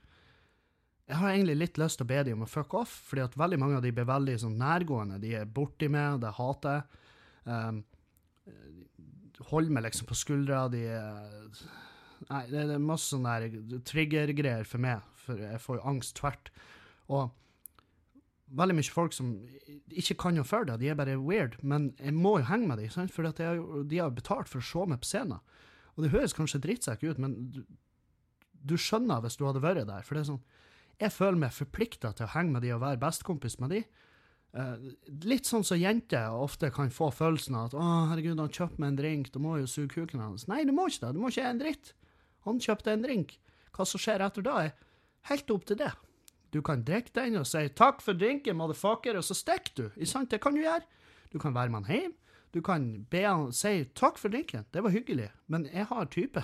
litt lyst til å be dem om å fuck off, fordi at veldig mange av de blir veldig sånn nærgående, de er borti meg, det hater jeg, holder meg liksom på skuldra, nei, det er masse sånne der triggergreier for meg, for jeg får jo angst tvert, og veldig mye folk som ikke kan noe for det, de er bare weird, men jeg må jo henge med dem, sant? For at de har betalt for å se meg på scenen, og det høres kanskje drittsekk ut, men du skjønner hvis du hadde vært der, for det er sånn, jeg føler meg forpliktet til å henge med dem og være bestkompis med dem, litt sånn så jenter ofte kan få følelsen av at herregud, han kjøpt meg en drink, da må jeg jo suge kuken hans. Nei, du må ikke det, du må ikke en dritt. Han kjøpte en drink. Hva som skjer etter da er helt opp til det. Du kan drikke den og si takk for drinken, motherfucker, og så stikker du. I sant, det kan du gjøre. Du kan være med han hjem. Du kan be han si takk for drinken. Det var hyggelig, men jeg har type.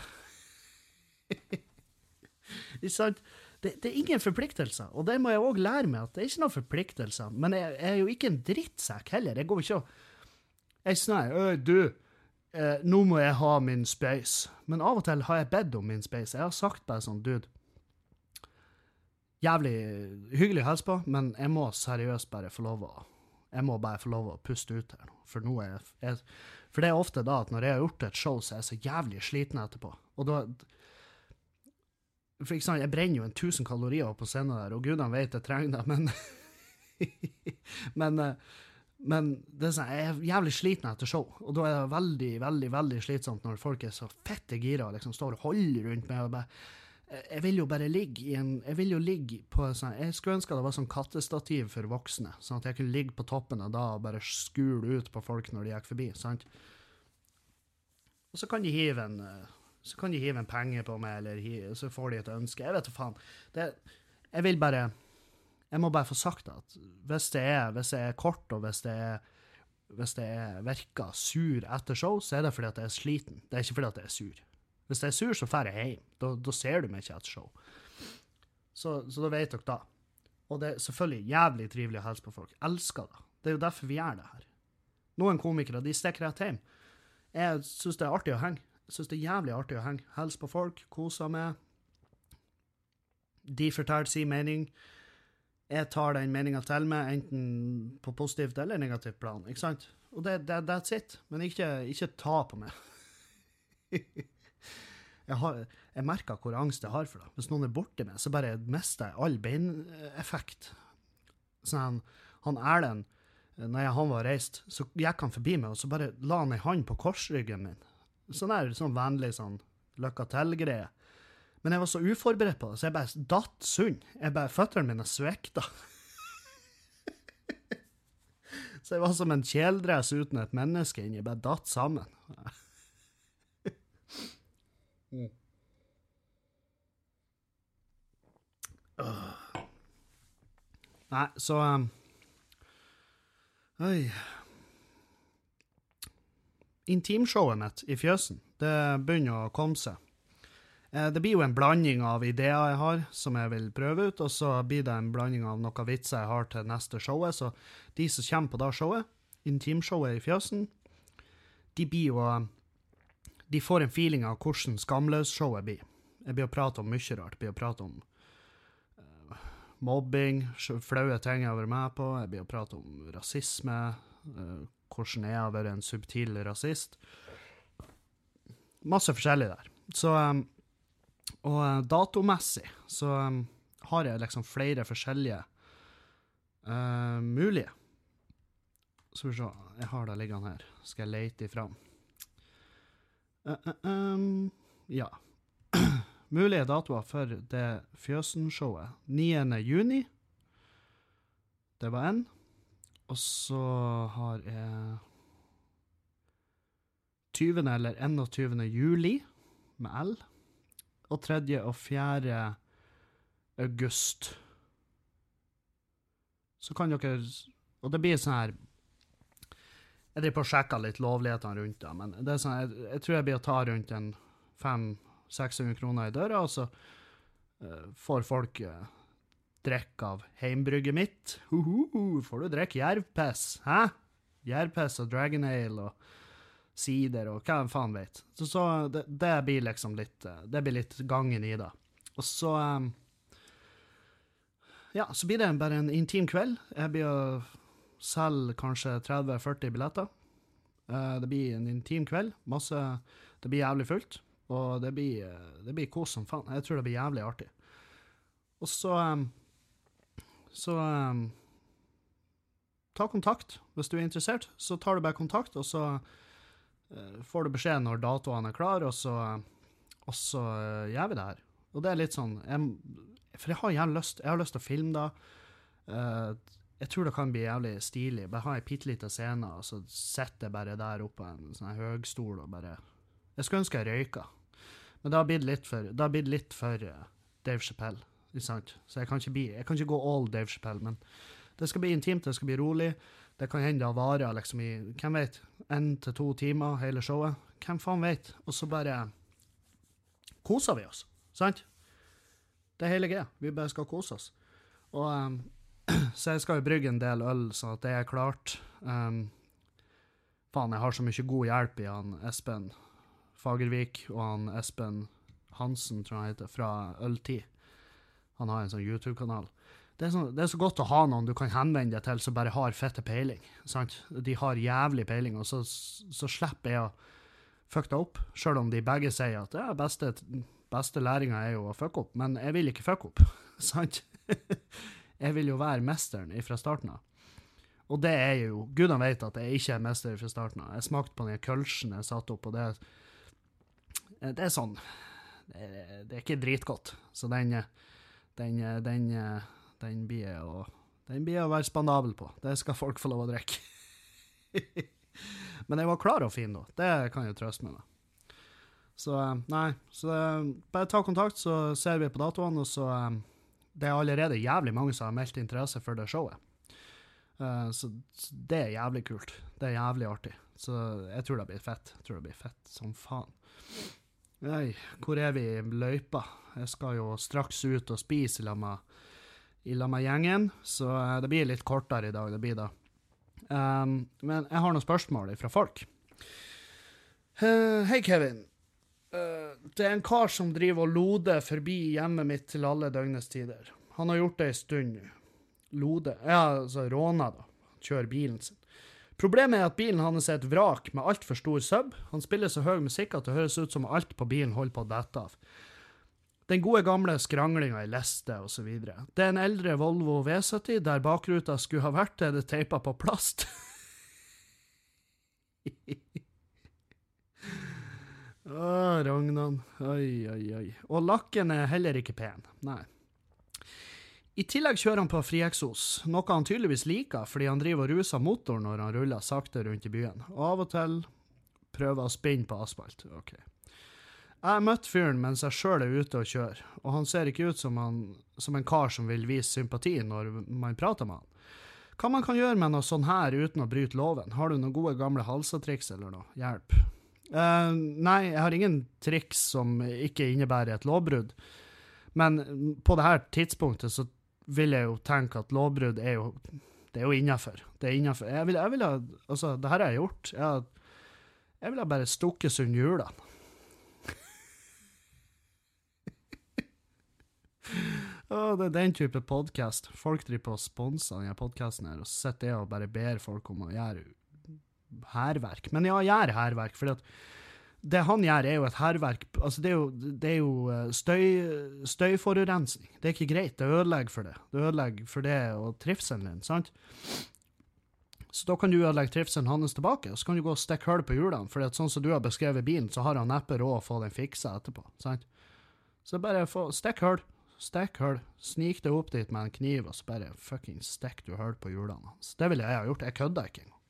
I sant, det er ingen forpliktelser, og det må jeg også lære meg, at det er ikke noen forpliktelser, men jeg er jo ikke en drittsekk heller. Jeg går ikke jeg snakker, nå må jeg ha min space. Men av og til har jeg bedt om min space. Jeg har sagt bare sånn, dude, jævlig hyggelig å hilse på, men jeg må seriøst bare få lov å puste ut her nå. For nå for det er ofte da at når jeg har gjort et show, så er jeg så jævlig sliten etterpå. Og da, for eksempel, jeg brenner jo 1000 kalorier på scenen der, og gudene vet jeg trenger det, men det er sånn, jeg er jævlig sliten etter show, og da er det veldig, veldig, veldig slitsomt når folk er så fette gira, liksom står og holder rundt meg, og bare, jeg vil jo bare ligge på sånn, jeg skulle ønske det var sånn kattestativ for voksne, sånn at jeg kunne ligge på toppen av da, og bare skule ut på folk når de gikk forbi, sant? Og så kan de hive en penge på meg, eller så får de et ønske. Jeg vet hva faen. Jeg må bare få sagt at hvis jeg er kort, og hvis jeg virker sur etter show, så er det fordi at jeg er sliten. Det er ikke fordi at jeg er sur. Hvis jeg er sur, så fer jeg hjem. Da ser du meg ikke etter show. Så da vet dere da. Og det er selvfølgelig jævlig trivelig å hilse på folk. Jeg elsker det. Det er jo derfor vi gjør det her. Noen komikere, de stikker rett hjem. Jeg synes det er artig å henge. synes det er jævlig artig å helse på folk, kose med. De forteller sin mening. Jeg tar den meningen til meg, enten på positivt eller negativt plan, ikke sant? Og that's it. Men ikke ta på meg. Jeg merker hvor angst jeg har for det. Hvis noen er borte med, så bare mister jeg all beineffekt. Sånn, han Erlend, når han var reist, så gikk han forbi meg, og så bare la han en hånd på korsryggen min. Sånn vennlig, sånn lykke til-greie. Men jeg var så uforberedt på det, så jeg bare datt sund. Føtterne mine svekta. Så jeg var som en kjeldress uten et menneske inni, jeg bare datt sammen. Nei, så intimshowet mitt i fjøsen, det begynner å komme seg. Det blir jo en blanding av ideer jeg har, som jeg vil prøve ut, og så blir det en blanding av noen vitser jeg har til neste showet, så de som kommer på det showet, intimshowet i fjøsen, de får en feeling av hvordan skamløs-showet blir. Jeg blir å prate om mye rart, jeg blir å prate om mobbing, flaue ting jeg har vært med på, jeg blir å prate om rasisme, hvordan jeg har vært en subtil rasist. Masse forskjellig der. Så, og datomessig, så har jeg liksom flere forskjellige mulige. Så vi se, jeg har det liggende her. Skal jeg lete ifram. Ja. Mulige datoer for det Fjøsen-showet. 9. juni. Det var en. Og så har jeg 20. eller 21. juli med L. Og 3. og 4. august. Så kan dere... Og det blir sånn her... Jeg driver på å sjekke litt lovlighetene rundt det, men det er sånn, jeg tror jeg blir å ta rundt en 500-600 kroner i døra, og så får folk drikke av heimbrygget mitt. Får du drikke jervpiss, hæ? Jervpiss og Dragon Ale og sider og hva faen vet. Så det blir liksom litt, det blir litt gangen i det. Og så, ja, så blir det bare en intim kveld. Jeg blir å selge kanskje 30-40 billetter. Det blir en intim kveld. Det blir jævlig fullt. Og det blir kos som faen. Jeg tror det blir jævlig artig. Og så ta kontakt. Hvis du er interessert, så tar du bare kontakt, og så får du beskjed når datoene er klar, og så gjør vi det her. Og det er litt sånn, for jeg har lyst til å filme det. Jeg tror det kan bli jævlig stilig. Bare ha en pittelite scene, og så setter jeg bare der oppe en sånn høgstol, og bare... Jeg skulle ønske jeg røyka. Men det har blitt litt for Dave Chappelle, ikke sant? Så jeg kan ikke gå all Dave Chappelle, men det skal bli intimt, det skal bli rolig. Det kan hende det varer liksom i, hvem vet, 1 til 2 timer hele showet. Hvem faen vet? Og så bare koser vi oss, sant? Det er hele greia. Vi bare skal kose oss. Og... Så jeg skal jo brygge en del øl, så at det er klart. Faen, jeg har så mye god hjelp i han Espen Fagervik og han Espen Hansen, tror jeg han heter, fra Øltid. Han har en sånn YouTube-kanal. Det er så godt å ha noen du kan henvende deg til som bare har fette peiling, sant? De har jævlig peiling, og så slipper jeg å fuck det opp, selv om de begge sier at ja, beste læringen er jo å fuck opp, men jeg vil ikke fuck opp, sant? Jeg vil jo være mesteren fra starten av. Og det er jo, gudene vet at jeg ikke er mester fra starten av. Jeg smakte på den kølsen jeg satt opp, og det er sånn, det er ikke dritgodt. Så den blir jeg å være spandabel på. Det skal folk få lov å drikke. Men jeg var klar og fin da. Det kan jeg trøste med da. Så nei, bare ta kontakt, så ser vi på datoen, og så... Det er allerede jævlig mange som har meldt interesse for det showet. Så det er jævlig kult. Det er jævlig artig. Så jeg tror det blir fett. Jeg tror det blir fett som faen. Nei, hvor er vi i løypa? Jeg skal jo straks ut og spise i lag med gjengen, så det blir litt kortere i dag, det blir da. Men jeg har noen spørsmål fra folk. Hei Kevin. Det en kar som driver og loder forbi hjemmet mitt til alle døgnets tider. Han har gjort det en stund nå. Lode. Ja, altså råna da. Kjører bilen sin. Problemet er at bilen hans er et vrak med alt for stor sub. Han spiller så høy musikk at det høres ut som alt på bilen holder på å dette av. Den gode gamle skranglinga i leste og så videre. Det er en eldre Volvo V70 der bakruta skulle ha vært det teipet på plast. Ragnan. Oi. Og lakken er heller ikke pen. Nei. I tillegg kjører han på frieksos, noe han tydeligvis liker, fordi han driver og ruser motor når han ruller sakte rundt i byen. Og av og til prøver å spinne på asfalt. Ok. Jeg har møtt fyren mens jeg selv er ute og kjører, og han ser ikke ut som en kar som vil vise sympati når man prater med han. Hva man kan gjøre med noe sånn her uten å bryte loven? Har du noen gode gamle halsatriks eller noe? Hjelp. Nei, jeg har ingen triks som ikke innebærer et lovbrudd. Men på det her tidspunktet så vil jeg jo tenke at lovbrudd det er jo innenfor. Det er innenfor. Jeg vil ha, altså, det her har jeg gjort. Jeg vil ha bare stukket sund hjulene. Det er den type podcast. Folk driver på å sponse denne podcasten her, og så sitter jeg og bare ber folk om å gjøre herverk. Men ja, gjør herverk, fordi at det han gjør er jo et herverk, altså det er jo støyforurensning. Det er ikke greit, det ødelegger for det. Det ødelegger for det og trivselen din, sant? Så da kan du ødelegge trivselen hans tilbake, og så kan du gå og stikke hull på hjulene, for sånn som du har beskrevet bilen, så har han neppe råd å få den fiksa etterpå, sant? Så bare stikk hull, snik deg opp dit med en kniv, og så bare fucking stikk du hull på hjulene hans. Det ville jeg ha gjort, jeg kødder ikke engang.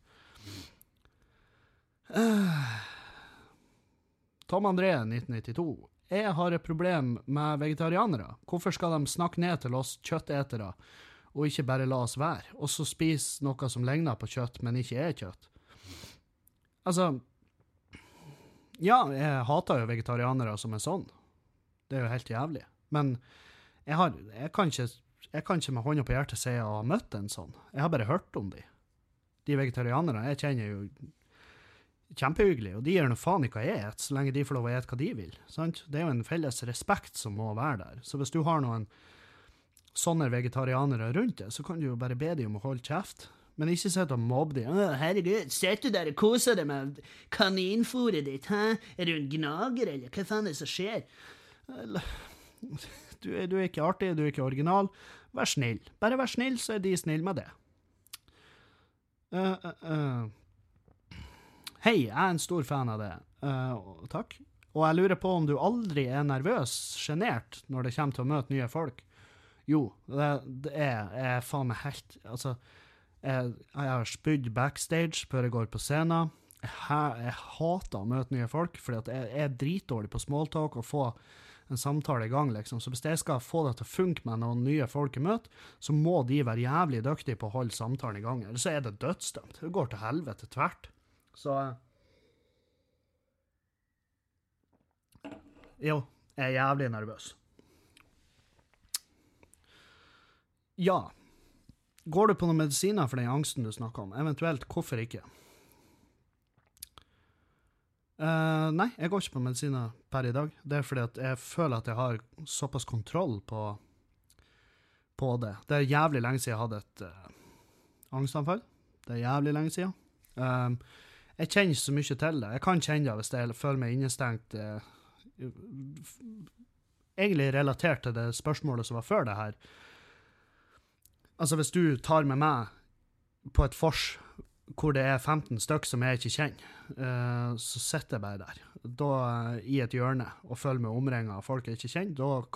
Tom André, 1992. Jeg har et problem med vegetarianere. Hvorfor skal de snakke ned til oss kjøttetere, og ikke bare la oss være, og så spise noe som ligner på kjøtt, men ikke er kjøtt? Altså, ja, jeg hater jo vegetarianere som er sånn. Det er jo helt jævlig. Men jeg kan ikke med hånda på hjertet si at jeg har møtt en sånn. Jeg har bare hørt om de. De vegetarianere, jeg kjenner jo kjempehyggelig, og de gjør noe faen ikke hva jeg et, så lenge de får lov å et hva de vil. Sant? Det er jo en felles respekt som må være der. Så hvis du har noen sånne vegetarianere rundt det, så kan du jo bare be dem om å holde kjeft. Men ikke sitte og mobbe dem. Herregud, sitter du der og koser deg med kaninfôret ditt, hæ? Er du en gnager, eller hva faen er det som skjer? Du er ikke artig, du er ikke original. Vær snill. Bare vær snill, så er de snill med det. Hei, jeg er en stor fan av det. Takk. Og jeg lurer på om du aldri er nervøs, genert, når det kommer til å møte nye folk. Jo, det er faen meg helt, altså, jeg har spydd backstage før jeg går på scenen. Jeg hater å møte nye folk, fordi at jeg er dritdårlig på smalltalk og få en samtale i gang, liksom. Så hvis jeg skal få det til å funke med noen nye folk jeg møter, så må de være jævlig dyktige på å holde samtalen i gang. Eller så er det dødsdømt. Det går til helvete tvert. Så jo, jeg er jævlig nervøs. Ja. Går du på noen medisiner for den angsten du snakker om? Eventuelt, hvorfor ikke? Nei, jeg går ikke på medisiner per i dag. Det er fordi at jeg føler at jeg har såpass kontroll på det. Det er jævlig lenge siden jeg hadde et angstanfall. Det er jævlig lenge siden. Jeg kjenner ikke så mye til det. Jeg kan kjenne det hvis jeg føler meg innestengt. Egentlig relatert til det spørsmålet som var før det her. Altså, hvis du tar med meg på et fors hvor det er 15 stykk som jeg ikke kjenner, så sitter jeg bare der. Da, i et hjørne, og føler meg omringet av folk jeg ikke kjenner,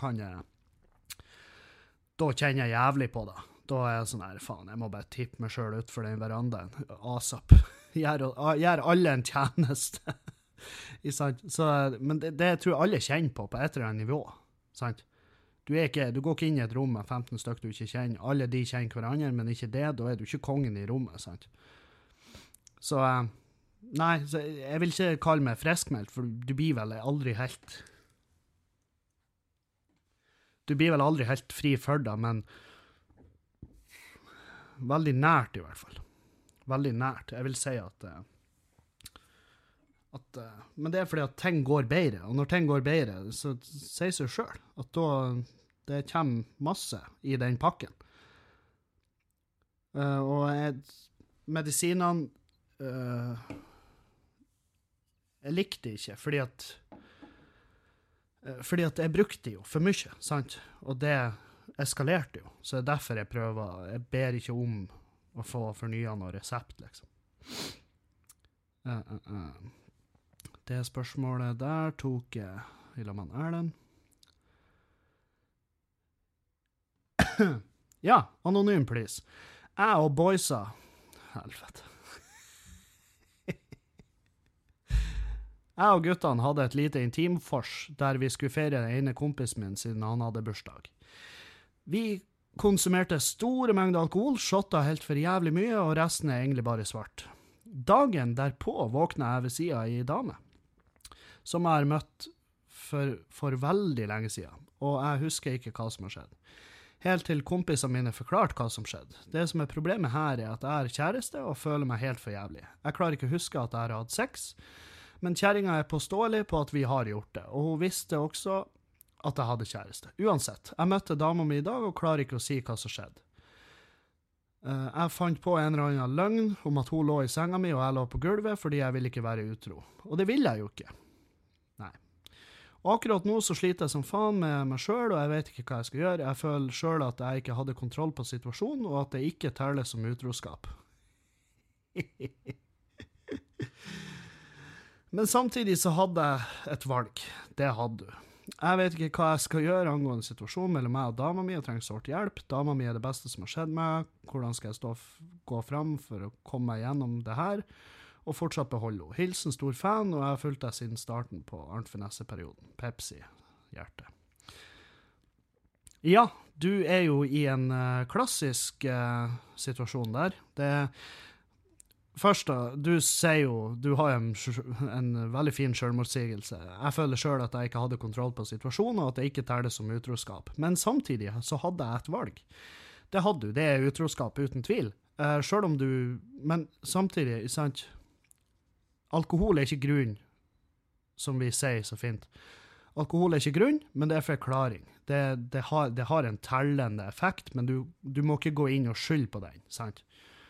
da kjenner jeg jævlig på det. Da er jeg sånn her, faen, jeg må bare tippe meg selv ut for den verandaen. ASAP. Gjør alle en tjeneste. Men det tror jeg alle kjenner på et eller annet nivå. Sant? Du går ikke inn i et rom med 15 stykker du ikke kjenner. Alle de kjenner hverandre, men ikke det. Da er du ikke kongen i rommet, sant? Så, nei, så jeg vil ikke kalle meg friskmeldt, for du blir vel aldri helt fri for det, men veldig nært i hvert fall. Veldig nært. Jeg vil si at Men det fordi at ting går bedre, og når ting går bedre, så sier seg selv at da det kommer masse i den pakken. Medisinene jeg likte ikke, fordi at jeg brukte jo for mye, sant? Og det eskalerte jo, så det er derfor jeg ber ikke om å få fornyet noe resept, liksom. Det spørsmålet der tok jeg i lag med Erlend. Ja, anonym, please. Jeg og boysa... Helvete. Jeg og guttene hadde et lite intimfors der vi skulle feire den ene kompisen min siden han hadde bursdag. Vi konsumerte store mengder alkohol, shotta helt for jævlig mye, og resten er egentlig bare svart. Dagen derpå våkna jeg ved siden av en dame, som jeg har møtt for veldig lenge siden, og jeg husker ikke hva som har skjedd. Helt til kompisene mine forklarte hva som skjedde. Det som er problemet her er at jeg er kjæreste og føler meg helt for jævlig. Jeg klarer ikke å huske at jeg har hatt sex, men kjæringa er påståelig på at vi har gjort det, og hun visste også at jeg hadde kjæreste. Uansett, jeg møtte dama mi i dag og klarer ikke å si hva som skjedde. Jeg fant på en eller annen løgn om at hun lå i senga mi og jeg lå på gulvet fordi jeg ville ikke være utro. Og det vil jeg jo ikke. Nei. Og akkurat nå så sliter jeg som faen med meg selv, og jeg vet ikke hva jeg skal gjøre. Jeg føler selv at jeg ikke hadde kontroll på situasjonen, og at det ikke teller som utroskap. Men samtidig så hadde jeg et valg. Det hadde du. Jeg vet ikke hva jeg skal gjøre angående situasjonen mellom meg og dama mi, og trenger sårt hjelp. Dama mi er det beste som har skjedd meg. Hvordan skal jeg gå frem for å komme meg gjennom det her, og fortsatt beholde henne? Hilsen stor fan, og jeg har fulgt deg siden starten på Arnt Finesse-perioden. Pepsi, hjerte. Ja, du er jo i en klassisk situasjon der. Først da, du sier jo, du har en veldig fin selvmotsigelse. Jeg føler selv at jeg ikke hadde kontroll på situasjonen, og at jeg ikke teller som utroskap. Men samtidig så hadde jeg et valg. Det hadde du, det er utroskap uten tvil. Selv om du, men samtidig, sant, alkohol er ikke grunn, som vi sier så fint. Alkohol er ikke grunn, men det er forklaring. Det har en tellende effekt, men du må ikke gå inn og skylde på den, sant?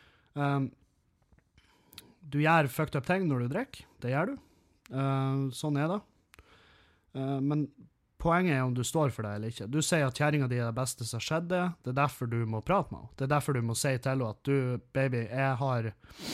Du gjør fucked up ting når du drikker, det gjør du. Sånn er det. Men poenget er om du står for det eller ikke. Du sier at kjæringen din er det beste som skjedde, det er derfor du må prate med henne. Det er derfor du må si til henne at du, baby, jeg har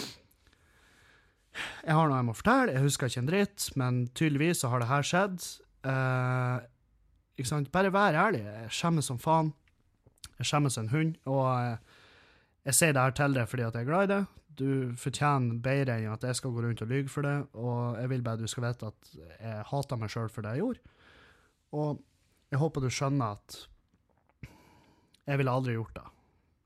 noe jeg må fortelle, jeg husker ikke en dritt, men tydeligvis så har det her skjedd. Ikke sant? Bare vær ærlig, jeg skjemmer som faen, jeg skjemmer som en hund, og jeg sier det her til deg fordi at jeg er glad i det. Du fortjener bedre enn at jeg skal gå rundt og lyge for det, og jeg vil bare du skal vite at jeg hater meg selv for det jeg gjorde. Og jeg håper du skjønner at jeg ville aldri gjort det.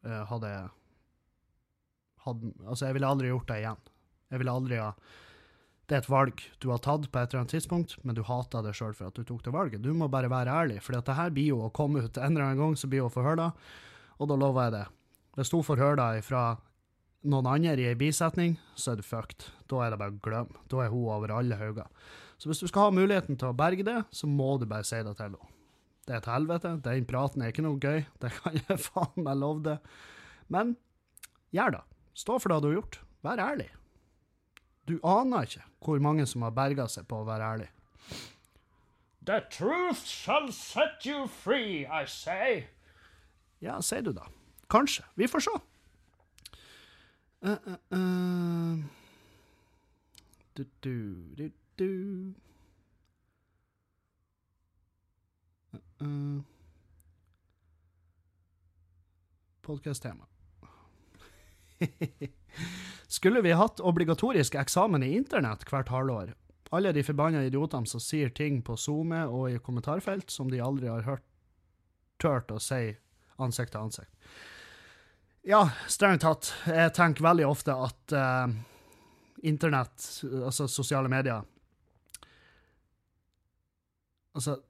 Jeg ville aldri gjort det igjen. Jeg ville aldri ha... Det er et valg du har tatt på et eller annet tidspunkt, men du hater det selv for at du tok det valget. Du må bare være ærlig, for det her blir jo å komme ut en eller annen gang, så blir jo å få høre det, og da lover jeg det. Hvis du får høre det fra noen andre i en bisetning, så er du fucked. Da er det bare glem. Da er hun over alle høyder. Så hvis du skal ha muligheten til å berge det, så må du bare si det til henne. Det er et helvete. Den praten er ikke noe gøy. Det kan jeg faen meg love det. Men, gjør det. Stå for det du har gjort. Vær ærlig. Du aner ikke hvor mange som har berget seg på å være ærlig. The truth shall set you free, I say. Ja, sier du da. Kanskje. Vi får se. Podcast-tema. Skulle vi hatt obligatorisk eksamen i internett hvert halvår? Alle de forbanna idiotene som sier ting på Zoom og i kommentarfelt som de aldri har tørt å si ansikt til ansikt. Ja, strengt tatt. Jeg tenker veldig ofte at internett, altså sosiale medier, altså,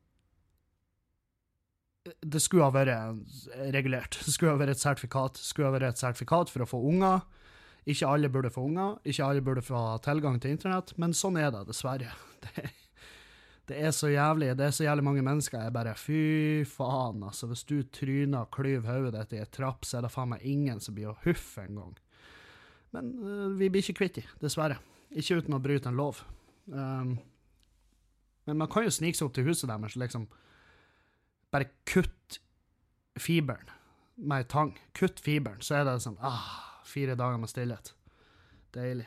det skulle ha vært regulert. Det skulle ha vært et sertifikat. Det skulle ha vært et sertifikat for å få unger Ikke alle burde få unger, ikke alle burde få tilgang til internett, men sånn er det, dessverre. Det er så jævlig mange mennesker, jeg bare, fy faen, altså, hvis du tryner og klyver hodet ditt i et trapp, så er det faen meg ingen som blir å huffe en gang. Men vi blir ikke kvitt, dessverre. Ikke uten å bryte en lov. Men man kan jo snike seg opp til huset deres, liksom, bare kutt fiberen med en tang. Kutt fiberen, så er det sånn, 4 dager med stillhet. Deilig.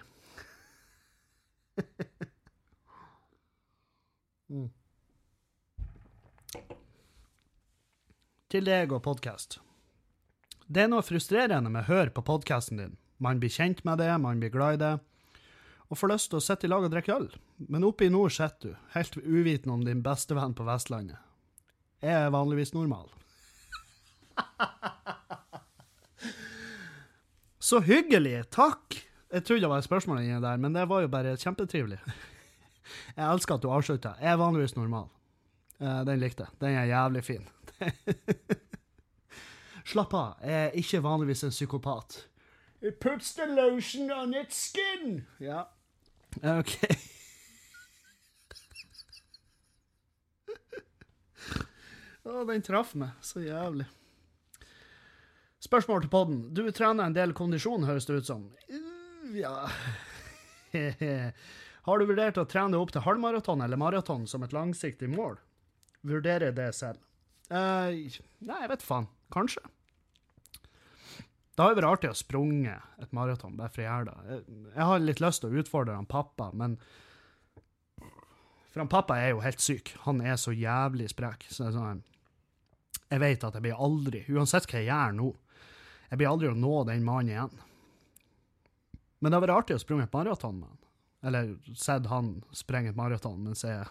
Til deg og podcast. Det er noe frustrerende med å høre på podcasten din. Man blir kjent med det, man blir glad i det, og får lyst til å sitte i lag og drikke øl. Men oppe i nord sitter du, helt uviten om din beste venn på Vestlandet. Jeg er vanligvis normal. Så hyggelig, takk! Jeg trodde det var et spørsmål inni der, men det var jo bare kjempetrivelig. Jeg elsker at du avslutter. Jeg er vanligvis normal. Den likte jeg. Den er jævlig fin. Slapp av, jeg er ikke vanligvis en psykopat. It puts the lotion on its skin! Ja. Ok. Den traff meg. Så jævlig. Spørsmål til podden. Du trener en del kondisjon, høres det ut som. Ja. Har du vurdert å trene deg opp til halvmaraton eller maraton som et langsiktig mål? Vurderer det selv? Nei, jeg vet faen. Kanskje. Det har jo vært artig å sprunge et maraton, bare for å gjøre det. Jeg har litt lyst til å utfordre han pappa, men for han pappa er jo helt syk. Han er så jævlig sprek. Så det er sånn, jeg vet at jeg blir aldri, uansett hva jeg gjør nå, jeg blir aldri å nå den mannen igjen. Men det har vært artig å sprunge et maraton med han. Eller sett han sprenge et maraton, mens jeg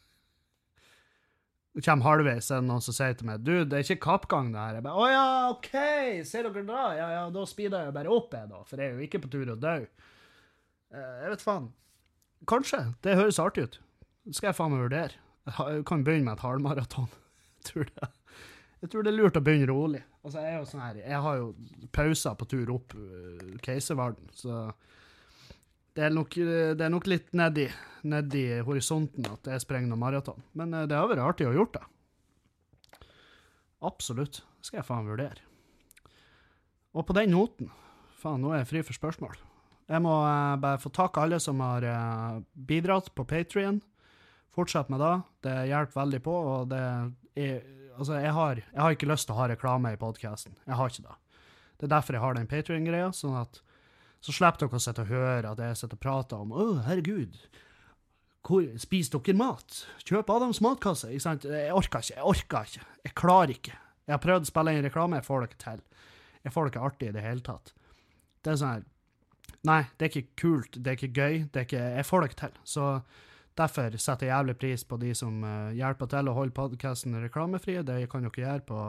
kommer halvveis, så er det noen som sier til meg, du, det er ikke kappgang det her. Jeg bare, ja, ok, ser dere da? Ja, da speeder jeg bare opp jeg da, for jeg er jo ikke på tur å dø. Jeg vet faen. Kanskje, det høres artig ut. Det skal jeg faen meg vurdere. Jeg kan begynne med et halvmaraton. Jeg tror det er lurt å begynne rolig. Altså, jeg er jo sånn her, jeg har jo pauser på tur opp Keiservarden, så det er nok litt nedi horisonten at jeg sprenger noen maraton. Men det har vært artig å gjort det. Absolutt. Det skal jeg faen vurdere. Og på den noten, faen, nå er jeg fri for spørsmål. Jeg må bare få takk alle som har bidratt på Patreon. Fortsett med det. Det hjelper veldig på, og det er, altså jeg har ikke lyst til å ha reklame i podcasten. Jeg har ikke det. Det er derfor jeg har den Patreon-greia, sånn at så slipper dere å sitte og høre at jeg sitter og prater om, herregud, spiser dere mat? Kjøp Adams matkasse, ikke sant? Jeg orker ikke, jeg klarer ikke. Jeg har prøvd å spille inn reklame, jeg får det ikke til. Jeg får det ikke artig i det hele tatt. Det er sånn her, nei, det er ikke kult, det er ikke gøy, jeg får det ikke til. Så derfor setter jeg jævlig pris på de som hjelper til å holde podcasten reklamefri. Det kan dere gjøre på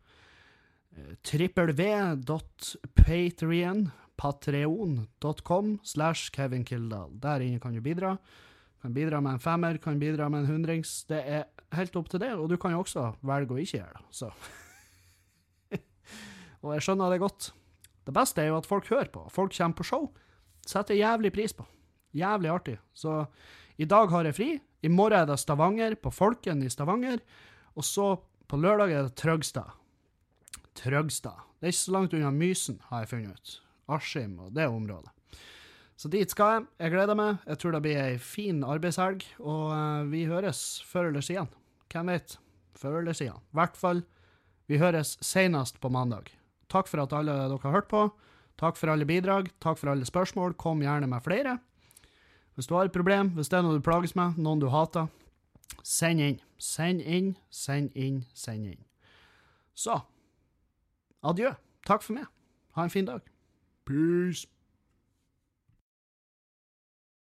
patreon.com/Kevin Kildahl. Der inne kan du bidra. Kan bidra med en 5, kan bidra med en 100. Det er helt opp til det, og du kan jo også velge å ikke gjøre det. Så. Og jeg skjønner det godt. Det beste er jo at folk hører på. Folk kommer på show. Setter jævlig pris på. Jævlig artig. Så i dag har jeg fri. I morgen er det Stavanger, på Folken i Stavanger. Og så på lørdag er det Trøgstad. Det er ikke så langt unna Mysen, har jeg funnet ut. Askim og det området. Så dit skal jeg. Jeg gleder meg. Jeg tror det blir en fin arbeidshelg, og vi høres før eller siden. Hvem vet? Før eller siden. I hvert fall, vi høres senest på mandag. Takk for at alle dere har hørt på. Takk for alle bidrag. Takk for alle spørsmål. Kom gjerne med flere. Hvis du har et problem, hvis det er noe du plages med, noen du hater, send inn. Så, adjø. Takk for meg. Ha en fin dag. Peace.